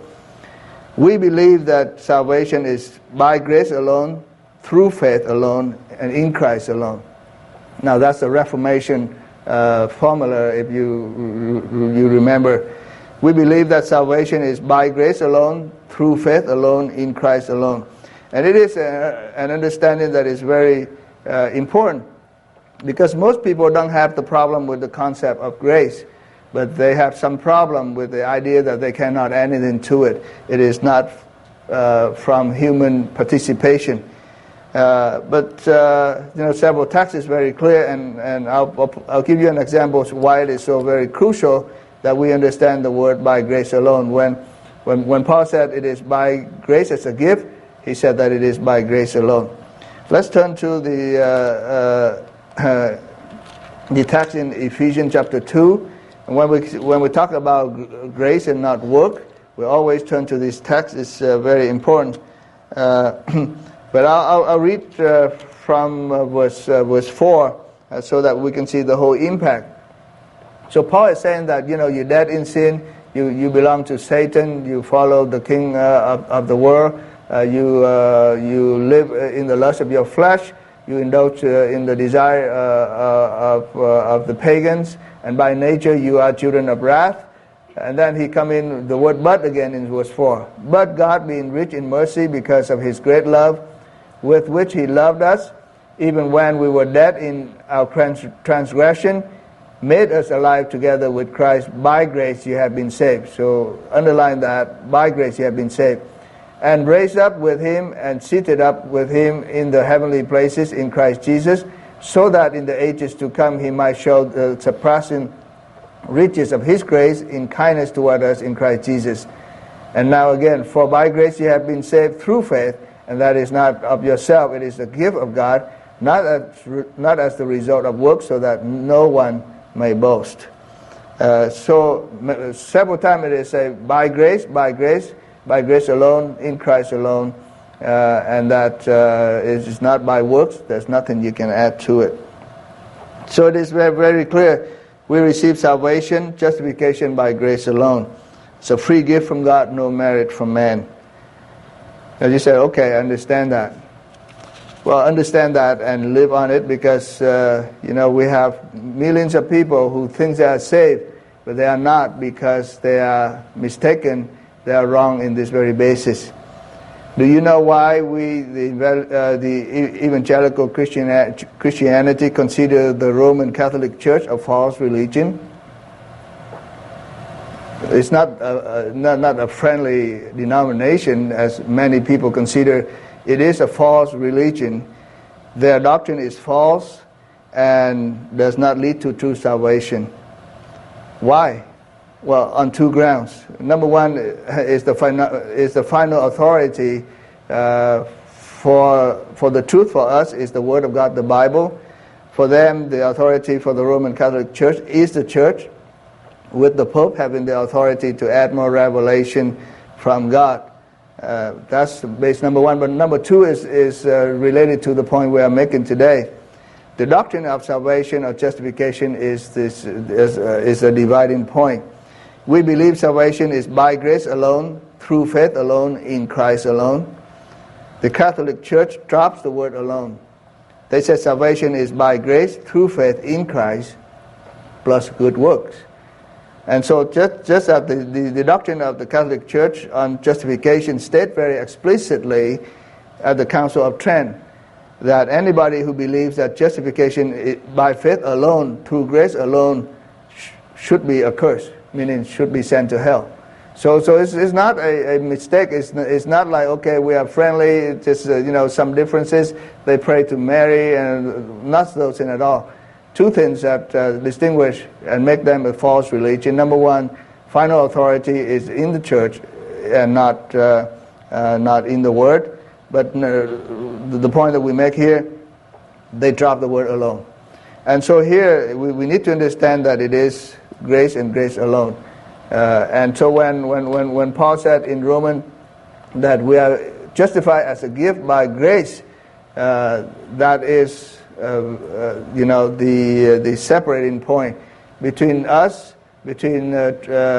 We believe that salvation is by grace alone, through faith alone, and in Christ alone. Now that's the Reformation uh, formula, if you you remember. We believe that salvation is by grace alone, through faith alone, in Christ alone. And it is a, an understanding that is very uh, important, because most people don't have the problem with the concept of grace, but they have some problem with the idea that they cannot add anything to it. It is not uh, from human participation. Uh, but uh, you know, several texts is very clear, and, and I'll, I'll, I'll give you an example of why it is so very crucial that we understand the word by grace alone. When, when, when Paul said it is by grace as a gift, he said that it is by grace alone. Let's turn to the uh, uh, uh, the text in Ephesians chapter two. And when we when we talk about grace and not work, we always turn to this text. It's uh, very important. Uh, but I'll, I'll, I'll read uh, from uh, verse uh, verse four uh, so that we can see the whole impact. So Paul is saying that, you know, you're dead in sin. You you belong to Satan. You follow the king uh, of, of the world. Uh, you uh, you live in the lust of your flesh. You indulge uh, in the desire uh, uh, of uh, of the pagans, and by nature you are children of wrath. And then he come in the word "but" again in verse four. But God, being rich in mercy, because of His great love, with which He loved us, even when we were dead in our trans- transgression, made us alive together with Christ. By grace you have been saved. So underline that. By grace you have been saved. And raised up with Him and seated up with Him in the heavenly places in Christ Jesus, so that in the ages to come He might show the surpassing riches of His grace in kindness toward us in Christ Jesus. And now again, for by grace you have been saved through faith, and that is not of yourself, it is the gift of God, not as, not as the result of works, so that no one may boast. Uh, so several times it is said, by grace, by grace, by grace alone, in Christ alone, uh, and that uh, it is not by works. There's nothing you can add to it. So it is very, very clear. We receive salvation, justification by grace alone. It's a free gift from God, no merit from man. As you say, okay, I understand that. Well, understand that and live on it, because uh, you know, we have millions of people who think they are saved, but they are not, because they are mistaken. They are wrong in this very basis. Do you know why we, the, uh, the evangelical Christian, Christianity, consider the Roman Catholic Church a false religion? It's not a, a, not, not a friendly denomination, as many people consider. It is a false religion. Their doctrine is false and does not lead to true salvation. Why? Well, on two grounds. Number one is the final, is the final authority uh, for for the truth for us is the Word of God, the Bible. For them, the authority for the Roman Catholic Church is the Church, with the Pope having the authority to add more revelation from God. Uh, that's base number one. But number two is, is uh, related to the point we are making today. The doctrine of salvation or justification is, this, is, uh, is a dividing point. We believe salvation is by grace alone, through faith alone, in Christ alone. The Catholic Church drops the word alone. They say salvation is by grace, through faith, in Christ, plus good works. And so just, just as the, the, the doctrine of the Catholic Church on justification state very explicitly at the Council of Trent, that anybody who believes that justification by faith alone, through grace alone, sh- should be accursed, meaning should be sent to hell. So, so it's, it's not a, a mistake. It's, it's not like, okay, we are friendly, just uh, you know, some differences. They pray to Mary, and not those things at all. Two things that uh, distinguish and make them a false religion. Number one, final authority is in the church and not uh, uh, not in the Word. But uh, the point that we make here, they drop the word alone. And so here we, we need to understand that it is grace and grace alone. Uh, and so when, when, when, when Paul said in Romans that we are justified as a gift by grace, uh, that is, uh, uh, you know, the uh, the separating point between us, between uh,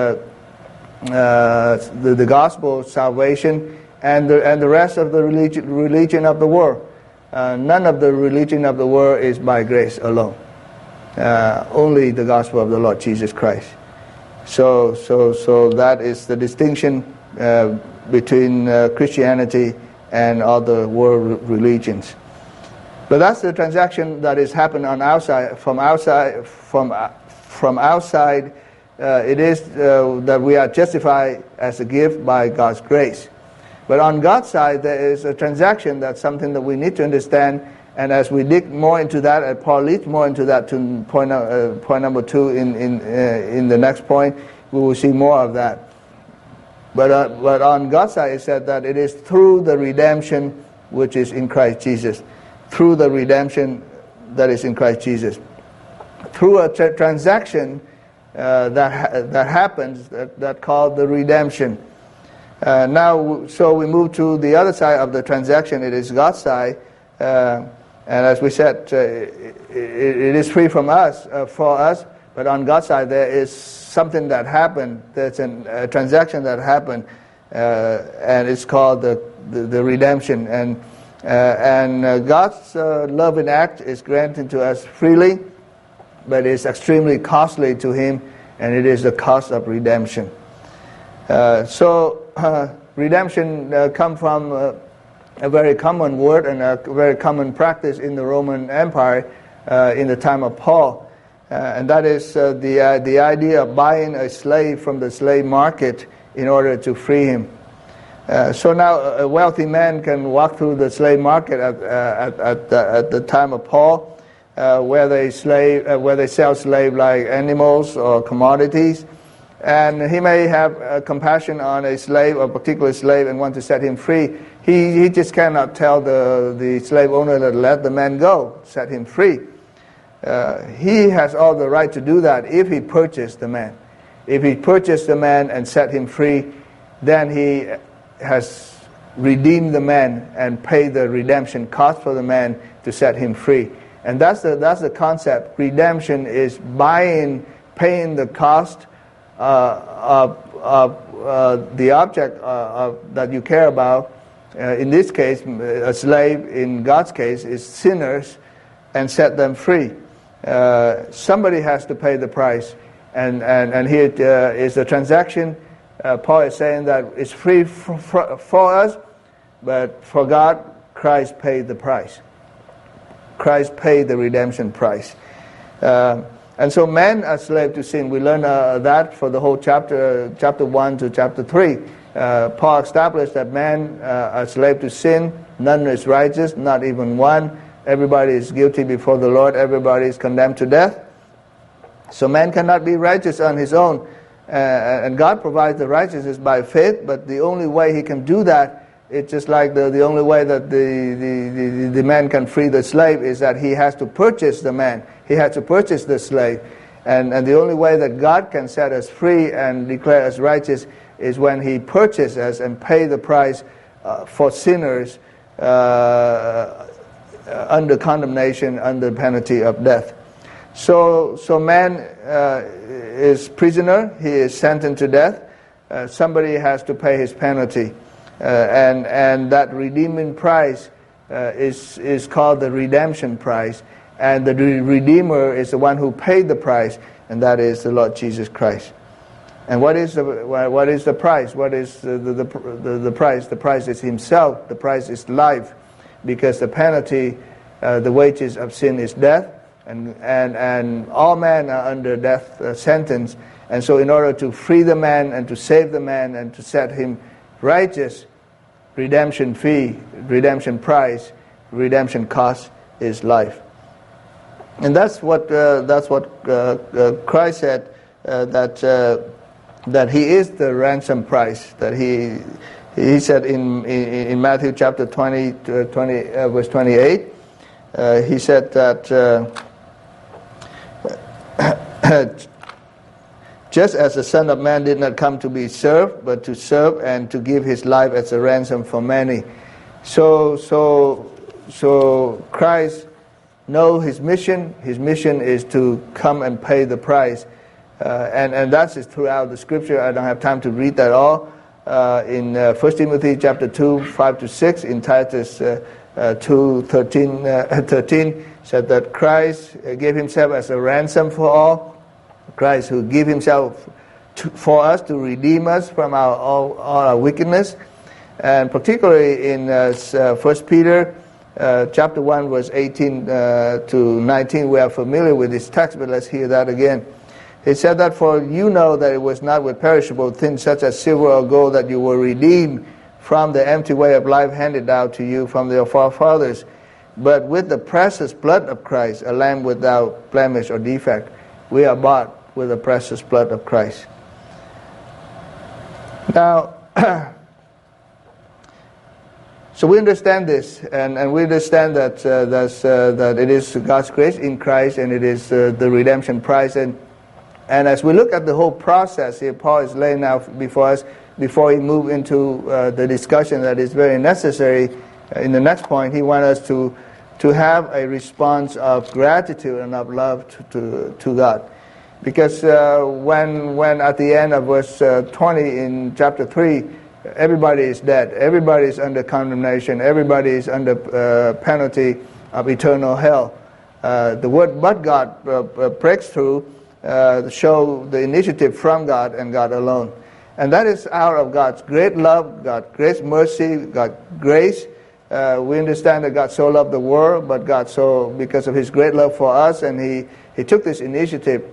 uh, uh, the, the gospel salvation and the and the rest of the religion religion of the world. Uh, none of the religion of the world is by grace alone. Uh, only the gospel of the Lord Jesus Christ. So, so, so that is the distinction uh, between uh, Christianity and other world religions. But that's the transaction that is happening on outside, from outside, from uh, from outside. Uh, it is uh, that we are justified as a gift by God's grace. But on God's side, there is a transaction that's something that we need to understand. And as we dig more into that, and Paul leads more into that to point, uh, point number two in in, uh, in the next point, we will see more of that. But uh, but on God's side, it said that it is through the redemption which is in Christ Jesus, through the redemption that is in Christ Jesus, through a tra- transaction uh, that ha- that happens that that called the redemption. Uh, now, so we move to the other side of the transaction. It is God's side. Uh, and as we said, uh, it, it is free from us, uh, for us, but on God's side there is something that happened, there's an, a transaction that happened, uh, and it's called the, the, the redemption. And, uh, and uh, God's uh, loving act is granted to us freely, but it's extremely costly to Him, and it is the cost of redemption. Uh, so, uh, redemption uh, comes from... Uh, a very common word and a very common practice in the Roman Empire uh, in the time of Paul. Uh, and that is uh, the, uh, the idea of buying a slave from the slave market in order to free him. Uh, so now a wealthy man can walk through the slave market at, uh, at, at, the, at the time of Paul, uh, where they slave, uh, where they sell slave-like animals or commodities. And he may have uh, compassion on a slave, a particular slave, and want to set him free. He he just cannot tell the, the slave owner to let the man go, set him free. Uh, he has all the right to do that if he purchased the man. If he purchased the man and set him free, then he has redeemed the man and paid the redemption cost for the man to set him free. And that's the that's the concept. Redemption is buying, paying the cost Uh, of, of uh, the object uh, of, that you care about. Uh, in this case, a slave, in God's case, is sinners, and set them free. Uh, somebody has to pay the price. And, and, and here uh, is the transaction. Uh, Paul is saying that it's free for, for, for us, but for God, Christ paid the price. Christ paid the redemption price. Uh, And so men are slave to sin. We learn uh, that for the whole chapter, chapter one to chapter three. Uh, Paul established that men uh, are slave to sin. None is righteous, not even one. Everybody is guilty before the Lord. Everybody is condemned to death. So man cannot be righteous on his own. Uh, and God provides the righteousness by faith, but the only way He can do that, it's just like the, the only way that the, the, the, the man can free the slave is that he has to purchase the man. He has to purchase the slave. And, and the only way that God can set us free and declare us righteous is when he purchased us and paid the price uh, for sinners uh, under condemnation, under penalty of death. So, so man uh, is prisoner. He is sentenced to death. Uh, somebody has to pay his penalty, uh, and and that redeeming price uh, is is called the redemption price. And the Redeemer is the one who paid the price, and that is the Lord Jesus Christ. And what is the what is the price? What is the the, the, the price? The price is Himself. The price is life, because the penalty, uh, the wages of sin is death, and and and all men are under death uh, sentence. And so, in order to free the man and to save the man and to set him righteous, redemption fee, redemption price, redemption cost is life. And that's what uh, that's what uh, uh, Christ said, uh, that uh, that He is the ransom price. That He He said in in, in Matthew chapter twenty, uh, twenty uh, verse twenty-eight, uh, He said that uh, just as the Son of Man did not come to be served, but to serve and to give His life as a ransom for many. So so so Christ know His mission. His mission is to come and pay the price. Uh, and, and that's throughout the Scripture. I don't have time to read that all. Uh, in uh, First Timothy chapter two, five to six, in Titus uh, uh, two, thirteen, uh, thirteen, said that Christ gave Himself as a ransom for all. Christ who gave Himself to, for us to redeem us from our, all, all our wickedness. And particularly in uh, uh, First Peter Uh, chapter one, verse eighteen uh, to nineteen, we are familiar with this text, but let's hear that again. He said that, for you know that it was not with perishable things such as silver or gold that you were redeemed from the empty way of life handed down to you from your forefathers, but with the precious blood of Christ, a lamb without blemish or defect. We are bought with the precious blood of Christ. Now, so we understand this, and, and we understand that uh, that's, uh, that it is God's grace in Christ, and it is uh, the redemption price. And and as we look at the whole process here, Paul is laying out before us, before he moves into uh, the discussion that is very necessary in the next point. He wants us to to have a response of gratitude and of love to to, to God, because uh, when when at the end of verse uh, twenty in chapter three. Everybody is dead. Everybody is under condemnation. Everybody is under uh, penalty of eternal hell. Uh, the word "but God" uh, uh, breaks through, uh, show the initiative from God and God alone, and that is out of God's great love, God's great mercy, God's grace. Uh, we understand that God so loved the world, but God so, because of His great love for us, and He He took this initiative.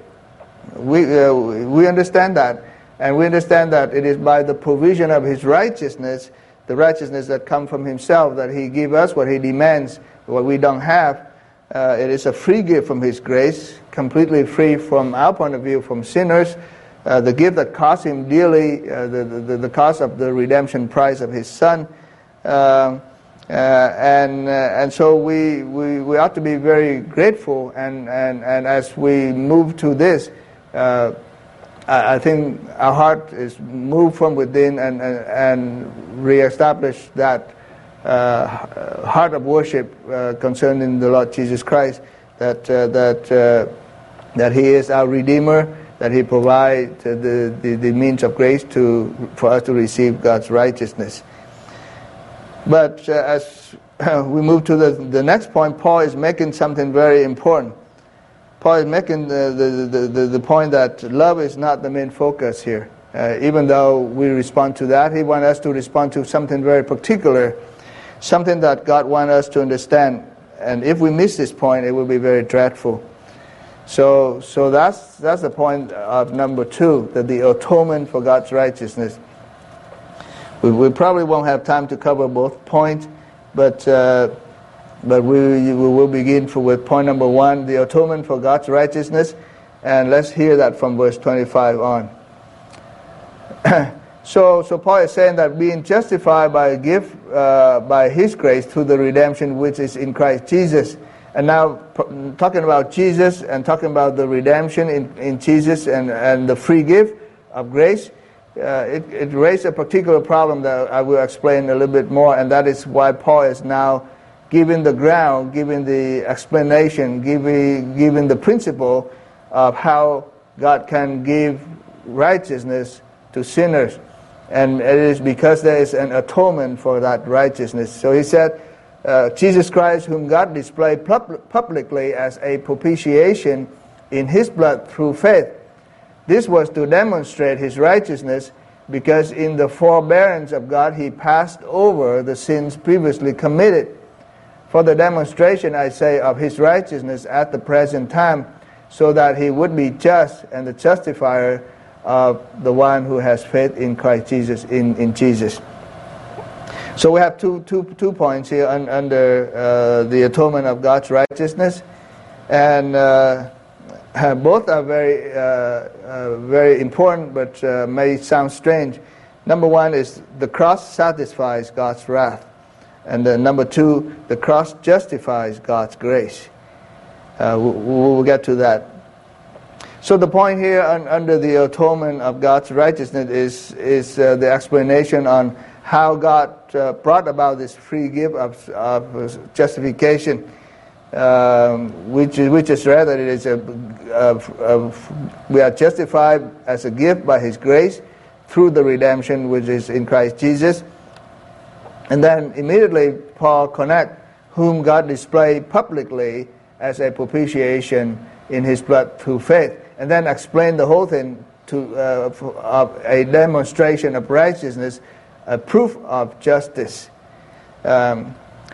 We uh, we understand that. And we understand that it is by the provision of His righteousness, the righteousness that comes from Himself, that He gives us what He demands, what we don't have. Uh, it is a free gift from His grace, completely free from our point of view, from sinners. Uh, the gift that cost Him dearly, uh, the, the, the cost of the redemption price of His Son. Uh, uh, and uh, and so we, we, we ought to be very grateful. And, and, and as we move to this, uh, I think our heart is moved from within and and, and reestablish that uh, heart of worship uh, concerning the Lord Jesus Christ, that uh, that uh, that He is our Redeemer, that He provides the, the the means of grace to for us to receive God's righteousness. But uh, as we move to the the next point, Paul is making something very important. Paul is making the, the, the, the point that love is not the main focus here. Uh, even though we respond to that, he wants us to respond to something very particular, something that God wants us to understand. And if we miss this point, it will be very dreadful. So so that's that's the point of number two, that the atonement for God's righteousness. We, we probably won't have time to cover both points, but... Uh, But we, we will begin for, with point number one, the atonement for God's righteousness. And let's hear that from verse twenty-five on. so, so Paul is saying that being justified by a gift, uh, by His grace through the redemption which is in Christ Jesus. And now talking about Jesus and talking about the redemption in, in Jesus and, and the free gift of grace, uh, it, it raised a particular problem that I will explain a little bit more, and that is why Paul is now giving the ground, giving the explanation, giving, giving the principle of how God can give righteousness to sinners. And it is because there is an atonement for that righteousness. So he said, uh, Jesus Christ, whom God displayed pub- publicly as a propitiation in his blood through faith. This was to demonstrate his righteousness, because in the forbearance of God he passed over the sins previously committed. For the demonstration, I say, of his righteousness at the present time, so that he would be just and the justifier of the one who has faith in Christ Jesus, in, in Jesus. So we have two, two, two points here un, under uh, the atonement of God's righteousness, and uh, both are very, uh, uh, very important, but uh, may sound strange. Number one is the cross satisfies God's wrath, and then number two, the cross justifies God's grace. Uh, we'll, we'll get to that. So the point here un, under the atonement of God's righteousness is is uh, the explanation on how God uh, brought about this free gift of, of justification, um, which is which is rather it is a, a, a we are justified as a gift by His grace through the redemption which is in Christ Jesus, and then immediately Paul connect whom God displayed publicly as a propitiation in His blood through faith, and then explain the whole thing to uh, of a demonstration of righteousness, a proof of justice. Um,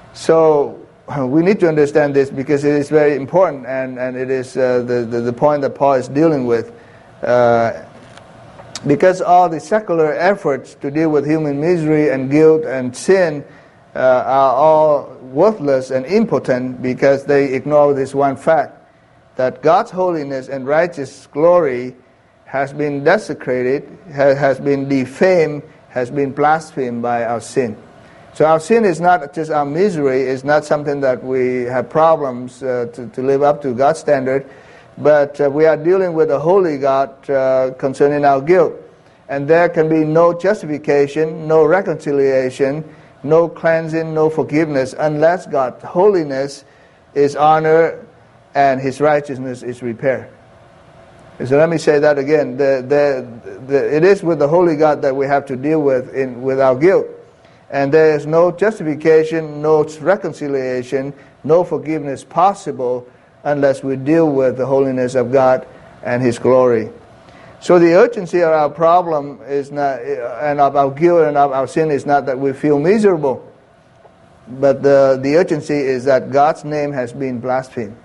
so we need to understand this because it is very important, and, and it is uh, the, the, the point that Paul is dealing with. Uh, because all the secular efforts to deal with human misery and guilt and sin uh, are all worthless and impotent because they ignore this one fact, that God's holiness and righteous glory has been desecrated, has, has been defamed, has been blasphemed by our sin. So our sin is not just our misery, it's not something that we have problems uh, to, to live up to God's standard, but uh, we are dealing with a holy God uh, concerning our guilt. And there can be no justification, no reconciliation, no cleansing, no forgiveness, unless God's holiness is honored and His righteousness is repaired. So let me say that again. The, the, the, it is with the holy God that we have to deal with in with our guilt. And there is no justification, no reconciliation, no forgiveness possible unless we deal with the holiness of God and His glory. So the urgency of our problem is not, and of our guilt and of our sin is not that we feel miserable, but the, the urgency is that God's name has been blasphemed.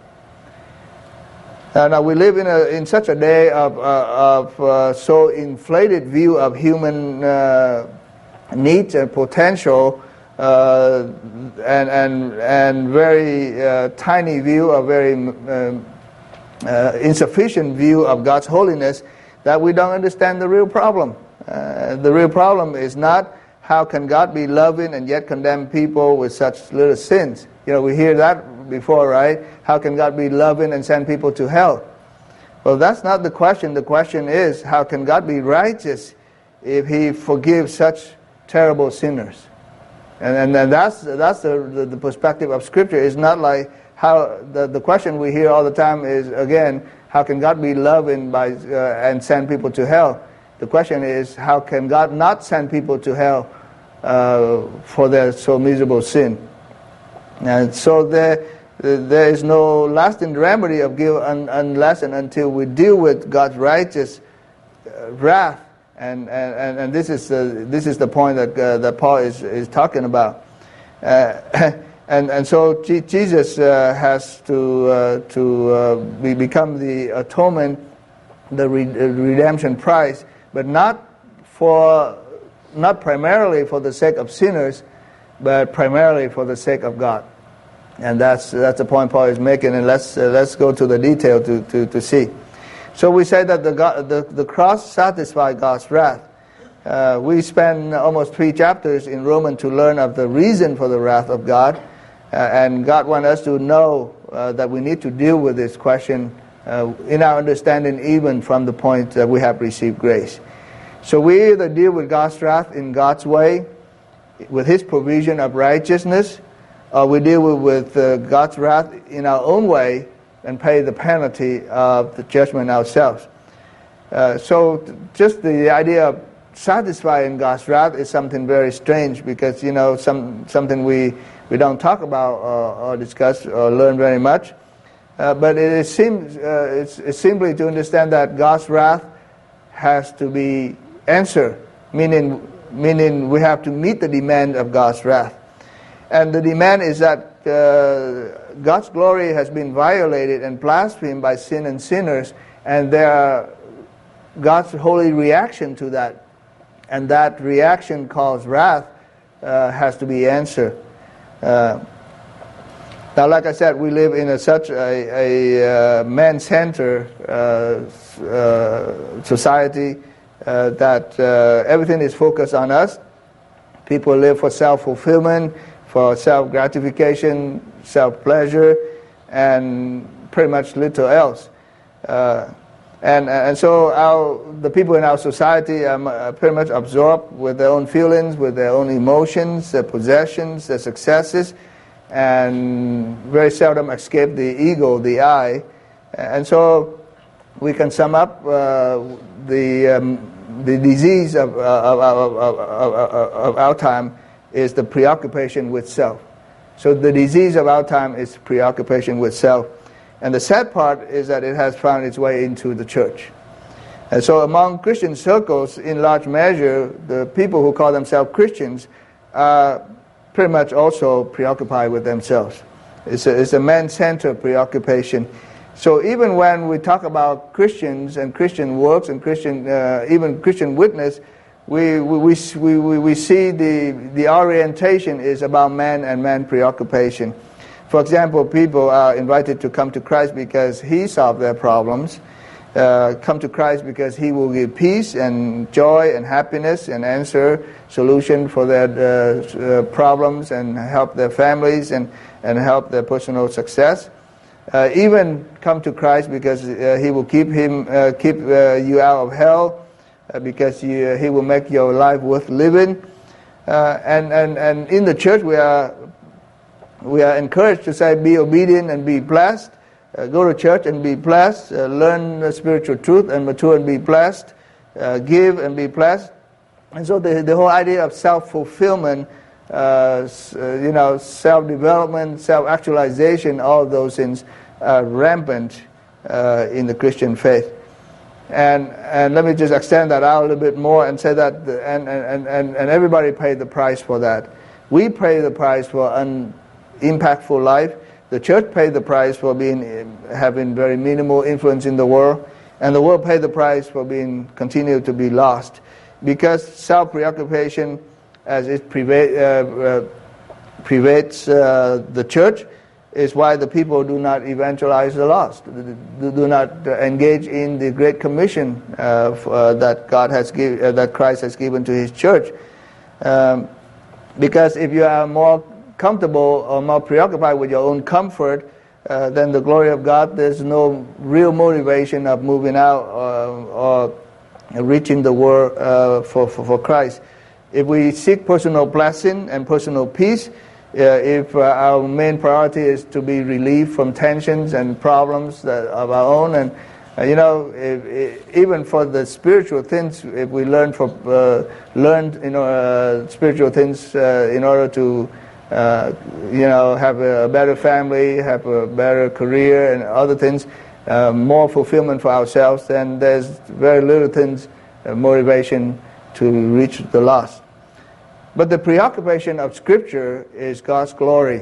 Uh, now we live in a in such a day of uh, of uh, so inflated view of human uh, needs and potential, uh, and and and very uh, tiny view, a very um, uh, insufficient view of God's holiness, that we don't understand the real problem. Uh, the real problem is not how can God be loving and yet condemn people with such little sins. You know, we hear that before, right? How can God be loving and send people to hell? Well, that's not the question. The question is, how can God be righteous if He forgives such terrible sinners? And and, and that's that's the, the the perspective of Scripture. It's not like how the the question we hear all the time is, again, how can God be loving by uh, and send people to hell? The question is, how can God not send people to hell uh, for their so miserable sin? And so there, there is no lasting remedy of guilt un, unless and until we deal with God's righteous uh, wrath, and, and, and this is uh, this is the point that uh, that Paul is is talking about. Uh, and and so G- Jesus uh, has to uh, to uh, be, become the atonement, the re- redemption price, but not for not primarily for the sake of sinners, but primarily for the sake of God. And that's that's the point Paul is making, and let's uh, let's go to the detail to, to, to see. So we say that the God, the, the cross satisfied God's wrath. Uh, we spend almost three chapters in Romans to learn of the reason for the wrath of God, uh, and God wants us to know uh, that we need to deal with this question uh, in our understanding, even from the point that we have received grace. So we either deal with God's wrath in God's way, with His provision of righteousness, or we deal with, with uh, God's wrath in our own way and pay the penalty of the judgment ourselves. Uh, so just the idea of satisfying God's wrath is something very strange, because, you know, some something we, we don't talk about or, or discuss or learn very much. Uh, but it is seems uh, it's, it's simply to understand that God's wrath has to be answered, meaning meaning we have to meet the demand of God's wrath. And the demand is that uh, God's glory has been violated and blasphemed by sin and sinners, and there are God's holy reaction to that. And that reaction called wrath uh, has to be answered. Uh, now, like I said, we live in a, such a, a uh, man-centered uh, uh, society uh, that uh, everything is focused on us. People live for self-fulfillment, for self-gratification, self-pleasure, and pretty much little else. Uh, And and so our the people in our society are pretty much absorbed with their own feelings, with their own emotions, their possessions, their successes, and very seldom escape the ego, the I. And so we can sum up uh, the um, the disease of, uh, of, of, of, of, of our time is the preoccupation with self. So the disease of our time is preoccupation with self. And the sad part is that it has found its way into the church. And so among Christian circles, in large measure, the people who call themselves Christians are pretty much also preoccupied with themselves. It's a, it's a man-centered preoccupation. So even when we talk about Christians and Christian works and Christian, uh, even Christian witness, we we we we, we see the the orientation is about man and man preoccupation. For example, people are invited to come to Christ because He solved their problems. Uh, come to Christ because He will give peace and joy and happiness and answer solution for their uh, uh, problems and help their families and, and help their personal success. Uh, even come to Christ because uh, He will keep him uh, keep uh, you out of hell, uh, because you, He will make your life worth living. Uh, and, and, and in the church we are We are encouraged to say, be obedient and be blessed. Uh, go to church and be blessed. Uh, learn uh, spiritual truth and mature and be blessed. Uh, give and be blessed. And so the the whole idea of self-fulfillment, uh, you know, self-development, self-actualization, all of those things are rampant uh, in the Christian faith. And and let me just extend that out a little bit more and say that, the, and, and, and, and everybody paid the price for that. We pay the price for un impactful life. The church paid the price for being having very minimal influence in the world, and the world paid the price for being continued to be lost, because self-preoccupation, as it pervades uh, uh, pervades uh, the church, is why the people do not evangelize the lost, do, do not engage in the Great Commission uh, for, uh, that God has give, uh, that Christ has given to His church, um, because if you are more comfortable or more preoccupied with your own comfort, uh, then the glory of God, there's no real motivation of moving out uh, or reaching the world uh, for, for, for Christ. If we seek personal blessing and personal peace, uh, if uh, our main priority is to be relieved from tensions and problems that, of our own, and uh, you know, if, if, even for the spiritual things, if we learn for uh, learned you know uh, spiritual things uh, in order to Uh, you know, have a better family, have a better career and other things, uh, more fulfillment for ourselves, then there's very little things, uh, motivation to reach the lost. But the preoccupation of Scripture is God's glory.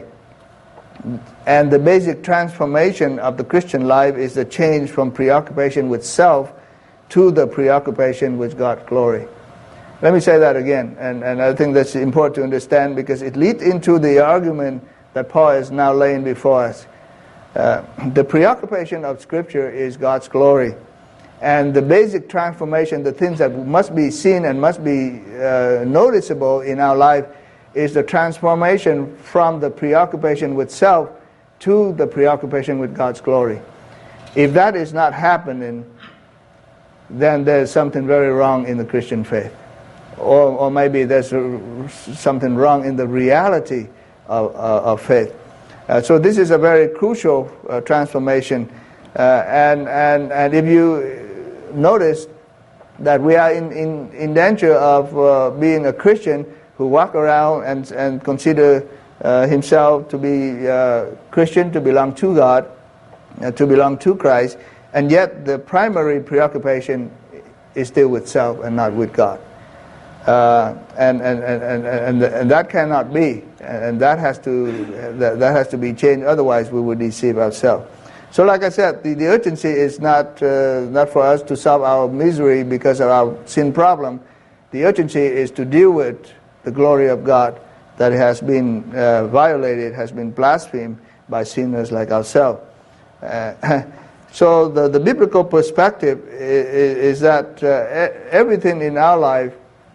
And the basic transformation of the Christian life is the change from preoccupation with self to the preoccupation with God's glory. Let me say that again, and, and I think that's important to understand, because it leads into the argument that Paul is now laying before us. Uh, the preoccupation of Scripture is God's glory. And the basic transformation, the things that must be seen and must be uh, noticeable in our life, is the transformation from the preoccupation with self to the preoccupation with God's glory. If that is not happening, then there's something very wrong in the Christian faith. Or, or maybe there's something wrong in the reality of, uh, of faith. Uh, so this is a very crucial uh, transformation. Uh, and, and, and if you notice that we are in, in, in danger of uh, being a Christian who walk around and, and consider uh, himself to be uh, Christian, to belong to God, uh, to belong to Christ, and yet the primary preoccupation is still with self and not with God. Uh, and, and, and, and, and, and that cannot be, and that has to that, that has to be changed, otherwise we would deceive ourselves. So like I said, the, the urgency is not uh, not for us to solve our misery because of our sin problem. The urgency is to deal with the glory of God that has been uh, violated, has been blasphemed by sinners like ourselves. Uh, so the, the biblical perspective is, is that uh, everything in our life,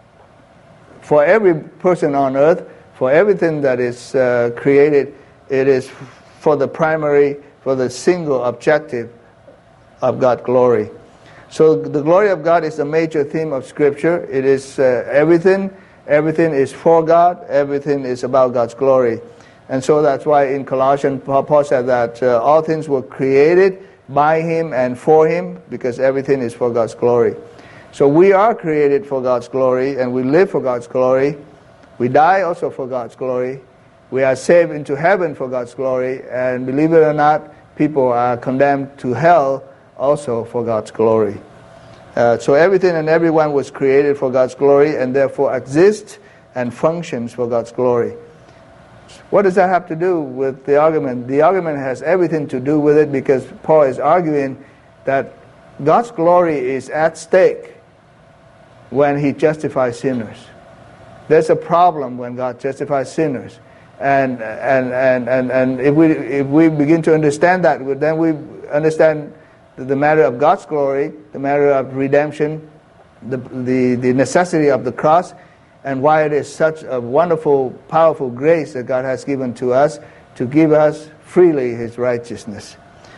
for every person on earth, for everything that is uh, created, it is for the primary, for the single objective of God's glory. So the glory of God is the major theme of Scripture. It is uh, everything. Everything is for God. Everything is about God's glory. And so that's why in Colossians, Paul said that uh, all things were created by Him and for Him, because everything is for God's glory. So we are created for God's glory, and we live for God's glory. We die also for God's glory. We are saved into heaven for God's glory, and believe it or not, people are condemned to hell also for God's glory. Uh, so everything and everyone was created for God's glory, and therefore exists and functions for God's glory. What does that have to do with the argument? The argument has everything to do with it, because Paul is arguing that God's glory is at stake when He justifies sinners. There's a problem when God justifies sinners. And and, and, and, and if we if we begin to understand that, then we understand the matter of God's glory, the matter of redemption, the, the, the necessity of the cross, and why it is such a wonderful, powerful grace that God has given to us to give us freely His righteousness.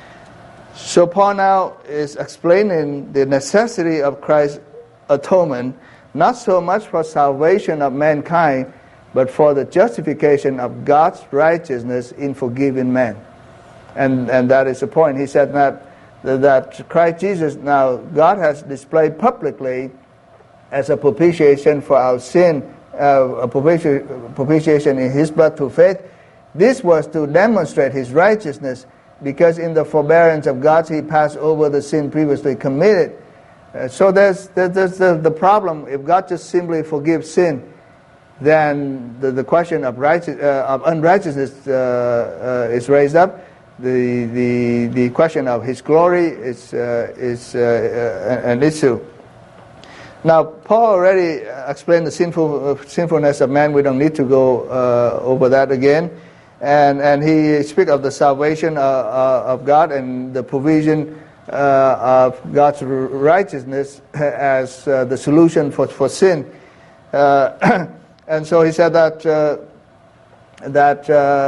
So Paul now is explaining the necessity of Christ's atonement, not so much for salvation of mankind, but for the justification of God's righteousness in forgiving men. And and that is the point. He said that, that Christ Jesus, now God has displayed publicly as a propitiation for our sin, uh, a propiti- propitiation in His blood through faith. This was to demonstrate His righteousness, because in the forbearance of God He passed over the sin previously committed. Uh, so there's, there's the, the problem. If God just simply forgives sin, then the, the question of, righteous, uh, of unrighteousness uh, uh, is raised up. The, the, the question of His glory is, uh, is uh, uh, an issue. Now, Paul already explained the sinful, uh, sinfulness of man. We don't need to go uh, over that again. And, and he speaks of the salvation uh, uh, of God and the provision uh, of God's righteousness as uh, the solution for, for sin. Uh, and so he said that, uh, that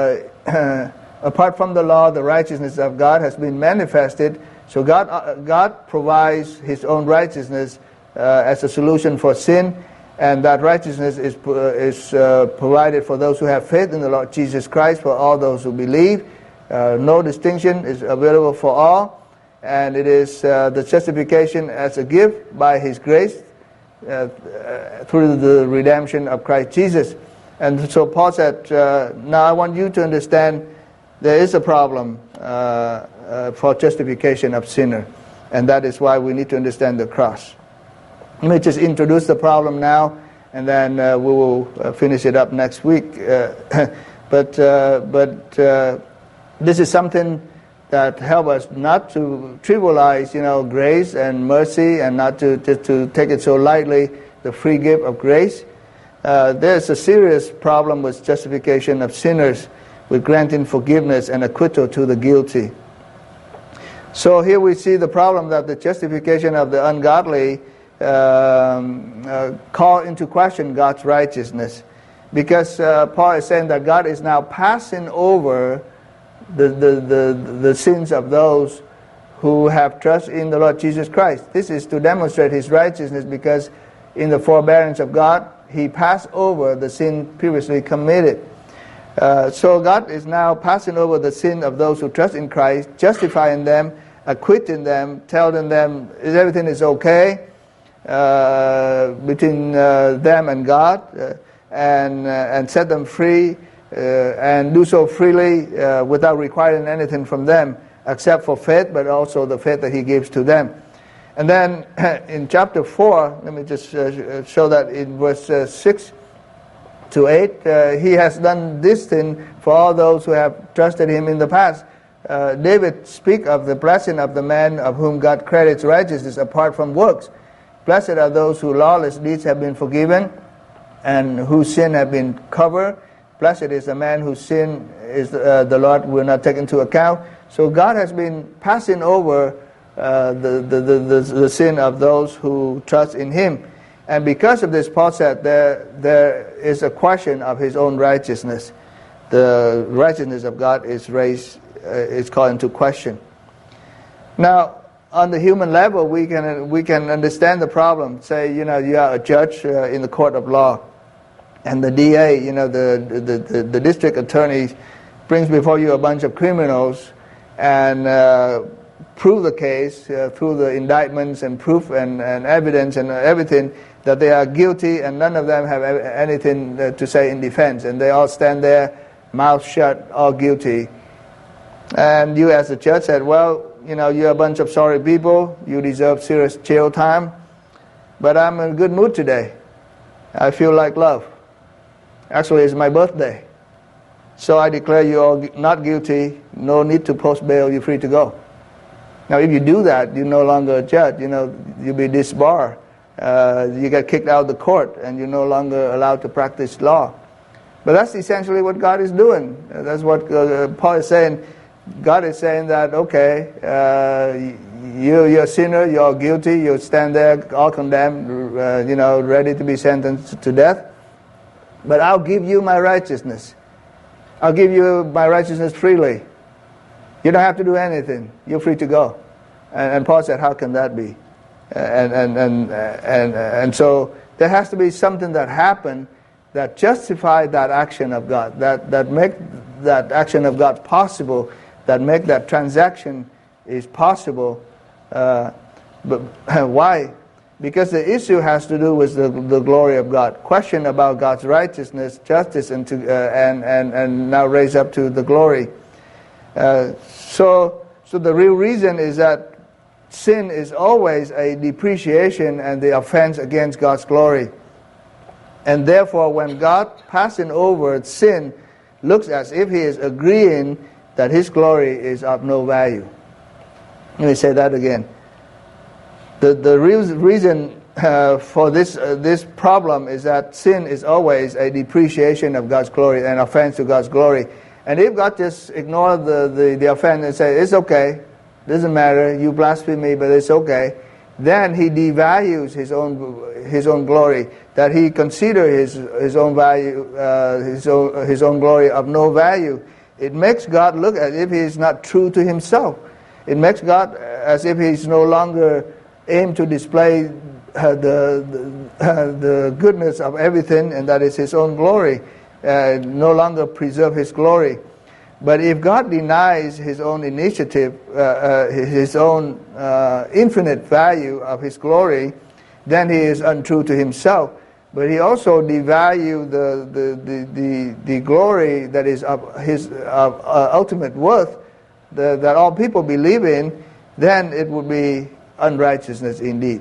uh, apart from the law, the righteousness of God has been manifested. So God, uh, God provides His own righteousness uh, as a solution for sin, and that righteousness is uh, is uh, provided for those who have faith in the Lord Jesus Christ, for all those who believe. Uh, no distinction is available for all, and it is uh, the justification as a gift by His grace uh, uh, through the redemption of Christ Jesus. And so Paul said, uh, now I want you to understand there is a problem uh, uh, for justification of sinner, and that is why we need to understand the cross. Let me just introduce the problem now, and then uh, we will uh, finish it up next week. Uh, but uh, but uh, this is something that helps us not to trivialize, you know, grace and mercy, and not to, to, to take it so lightly, the free gift of grace. Uh, there's a serious problem with justification of sinners, with granting forgiveness and acquittal to the guilty. So here we see the problem that the justification of the ungodly um, uh, call into question God's righteousness, because uh, Paul is saying that God is now passing over the, the, the, the sins of those who have trust in the Lord Jesus Christ. This is to demonstrate his righteousness, because in the forbearance of God, he passed over the sin previously committed. Uh, so God is now passing over the sin of those who trust in Christ, justifying them, acquitting them, telling them everything is okay uh, between uh, them and God, uh, and, uh, and set them free, uh, and do so freely uh, without requiring anything from them, except for faith, but also the faith that he gives to them. And then in chapter four, let me just uh, show that in verse uh, six to eight, uh, he has done this thing for all those who have trusted him in the past. Uh, David speaks of the blessing of the man of whom God credits righteousness apart from works. Blessed are those whose lawless deeds have been forgiven and whose sin have been covered. Blessed is the man whose sin is uh, the Lord will not take into account. So God has been passing over uh, the, the, the, the, the sin of those who trust in him. And because of this, Paul said there, there is a question of his own righteousness. The righteousness of God is raised, uh, is called into question. Now, on the human level, we can we can understand the problem. Say, you know, you are a judge uh, in the court of law, and the D A, you know, the the, the, the district attorney brings before you a bunch of criminals and uh, prove the case uh, through the indictments and proof and, and evidence and everything that they are guilty, and none of them have anything uh, to say in defense, and they all stand there, mouth shut, all guilty. And you as a judge said, well, you know, you're a bunch of sorry people, you deserve serious jail time, but I'm in a good mood today. I feel like love. Actually, it's my birthday. So I declare you all not guilty, no need to post bail, you're free to go. Now, if you do that, you're no longer a judge, you know, you'll be disbarred. Uh, you get kicked out of the court, and you're no longer allowed to practice law. But that's essentially what God is doing. That's what uh, Paul is saying. God is saying that, okay, uh, you, you're a sinner, you're guilty, you stand there all condemned, uh, you know, ready to be sentenced to death. But I'll give you my righteousness. I'll give you my righteousness freely. You don't have to do anything. You're free to go. And, and Paul said, how can that be? And, and, and, and, and so there has to be something that happened that justified that action of God, that, that make that action of God possible, that make that transaction is possible. Uh, but why? Because the issue has to do with the, the glory of God. Question about God's righteousness, justice, and, to, uh, and, and, and now raise up to the glory. Uh, so, so the real reason is that sin is always a depreciation and the offense against God's glory. And therefore, when God passing over sin, looks as if he is agreeing that his glory is of no value. Let me say that again. The the real reason uh, for this uh, this problem is that sin is always a depreciation of God's glory, an offense to God's glory. And if God just ignore the, the, the offense and say, it's okay, doesn't matter, you blaspheme me, but it's okay, then he devalues his own his own glory, that he consider his his own value, uh, his own his own glory of no value. It makes God look as if he is not true to himself. It makes God as if he is no longer aimed to display uh, the the, uh, the goodness of everything, and that is his own glory, uh, no longer preserve his glory. But if God denies his own initiative, uh, uh, his own uh, infinite value of his glory, then he is untrue to himself. But he also devalues the, the, the, the, the glory that is of his of, uh, ultimate worth, the, that all people believe in, then it would be unrighteousness indeed.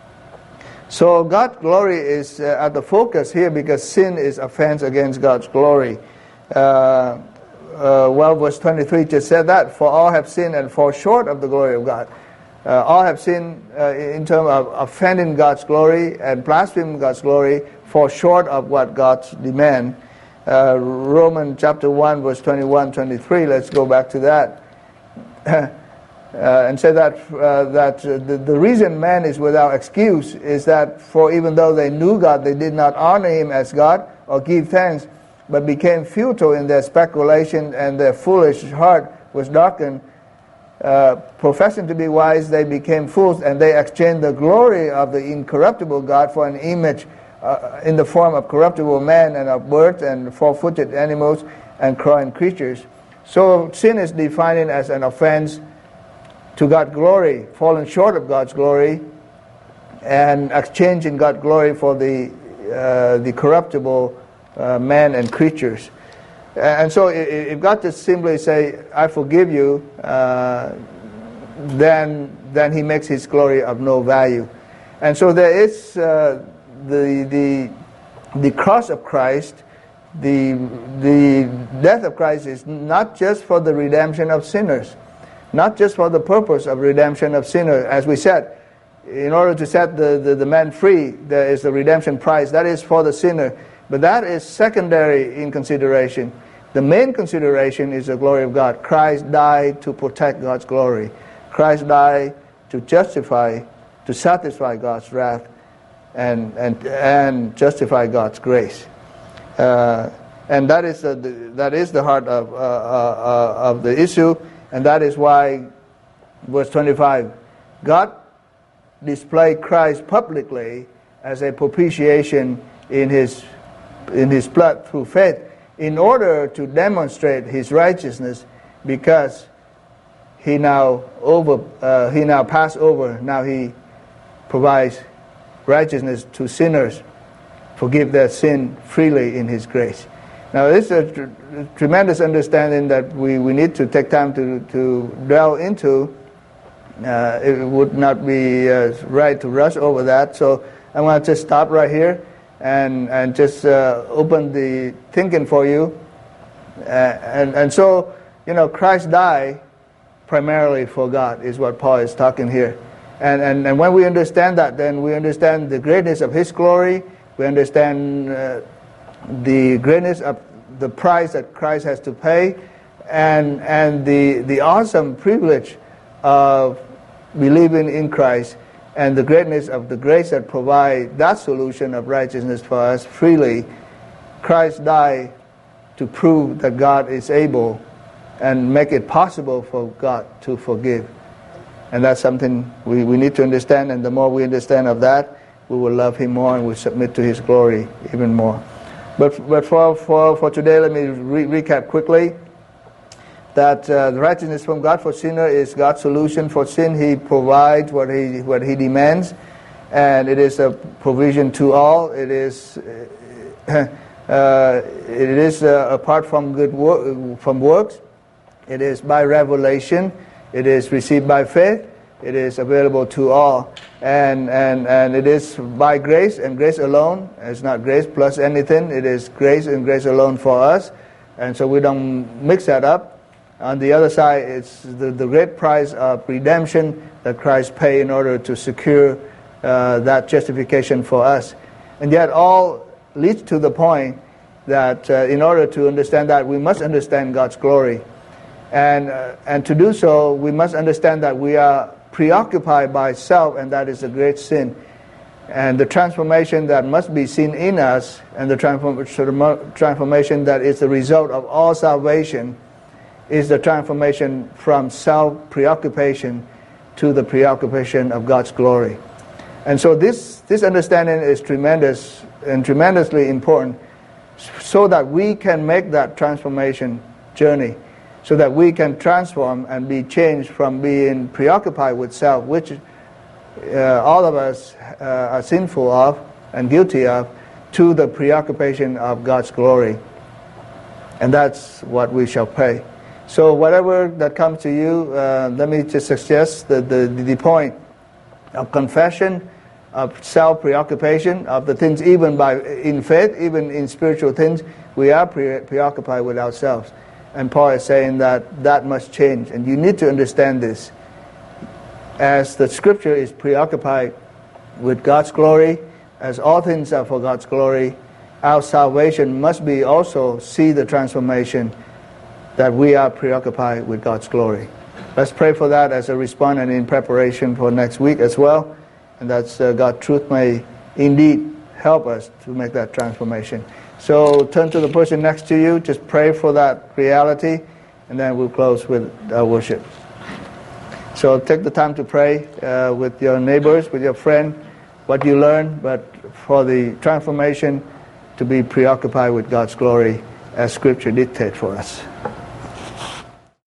So God's glory is uh, at the focus here, because sin is offense against God's glory. Uh, Uh, well, verse twenty-three just said that, for all have sinned and fall short of the glory of God. Uh, all have sinned uh, in terms of offending God's glory and blaspheming God's glory, fall short of what God demands. Uh, Romans chapter one, verse twenty-one, twenty-three, let's go back to that. uh, and say that uh, that uh, the, the reason man is without excuse is that, for even though they knew God, they did not honor him as God or give thanks, but became futile in their speculation, and their foolish heart was darkened. uh, professing to be wise, they became fools, and they exchanged the glory of the incorruptible God for an image uh, in the form of corruptible man and of birds and four-footed animals and crawling creatures. So sin is defined as an offense to God's glory, falling short of God's glory, and exchanging God's glory for the uh, the corruptible uh, man and creatures. And so if God just simply say, I forgive you, uh, then then he makes his glory of no value. And so there is uh, the the the cross of Christ, the the death of Christ is not just for the redemption of sinners, not just for the purpose of redemption of sinners. As we said, in order to set the, the, the man free, there is the redemption price. That is for the sinner. But that is secondary in consideration. The main consideration is the glory of God. Christ died to protect God's glory. Christ died to justify, to satisfy God's wrath and and and justify God's grace. Uh, and that is the, the that is the heart of uh, uh, of the issue, and that is why verse twenty-five, God displayed Christ publicly as a propitiation in his in his blood through faith, in order to demonstrate his righteousness, because he now over uh, he now passed over. Now he provides righteousness to sinners, forgive their sin freely in his grace. Now this is a tr- tremendous understanding that we, we need to take time to, to dwell into. Uh, it would not be uh, right to rush over that, so I'm going to just stop right here and and just uh, open the thinking for you. Uh, and and so, you know, Christ died primarily for God is what Paul is talking here. And, and and when we understand that, then we understand the greatness of his glory. We understand uh, the greatness of the price that Christ has to pay, and and the the awesome privilege of believing in Christ, and the greatness of the grace that provides that solution of righteousness for us freely. Christ died to prove that God is able and make it possible for God to forgive. And that's something we, we need to understand, and the more we understand of that, we will love him more and we submit to his glory even more. But but for, for, for today, let me re- recap quickly that uh, the righteousness from God for sinner is God's solution for sin. He provides what he what he demands, and it is a provision to all. It is uh, uh, it is uh, apart from good work, from works. It is by revelation. It is received by faith. It is available to all, and and and it is by grace and grace alone. It's not grace plus anything. It is grace and grace alone for us, and so we don't mix that up. On the other side, it's the, the great price of redemption that Christ paid in order to secure uh, that justification for us. And yet all leads to the point that uh, in order to understand that, we must understand God's glory. And uh, and to do so, we must understand that we are preoccupied by self, and that is a great sin. And the transformation that must be seen in us, and the transform- transformation that is the result of all salvation, is the transformation from self-preoccupation to the preoccupation of God's glory. And so this, this understanding is tremendous and tremendously important, so that we can make that transformation journey, so that we can transform and be changed from being preoccupied with self, which uh, all of us uh, are sinful of and guilty of, to the preoccupation of God's glory. And that's what we shall pay. So whatever that comes to you, uh, let me just suggest the, the, the point of confession, of self-preoccupation, of the things even by in faith, even in spiritual things, we are pre- preoccupied with ourselves. And Paul is saying that that must change. And you need to understand this. As the Scripture is preoccupied with God's glory, as all things are for God's glory, our salvation must be also see the transformation that we are preoccupied with God's glory. Let's pray for that as a response and in preparation for next week as well. And that uh, God's truth may indeed help us to make that transformation. So turn to the person next to you, just pray for that reality, and then we'll close with our worship. So take the time to pray uh, with your neighbors, with your friend, what you learn, but for the transformation to be preoccupied with God's glory as Scripture dictates for us.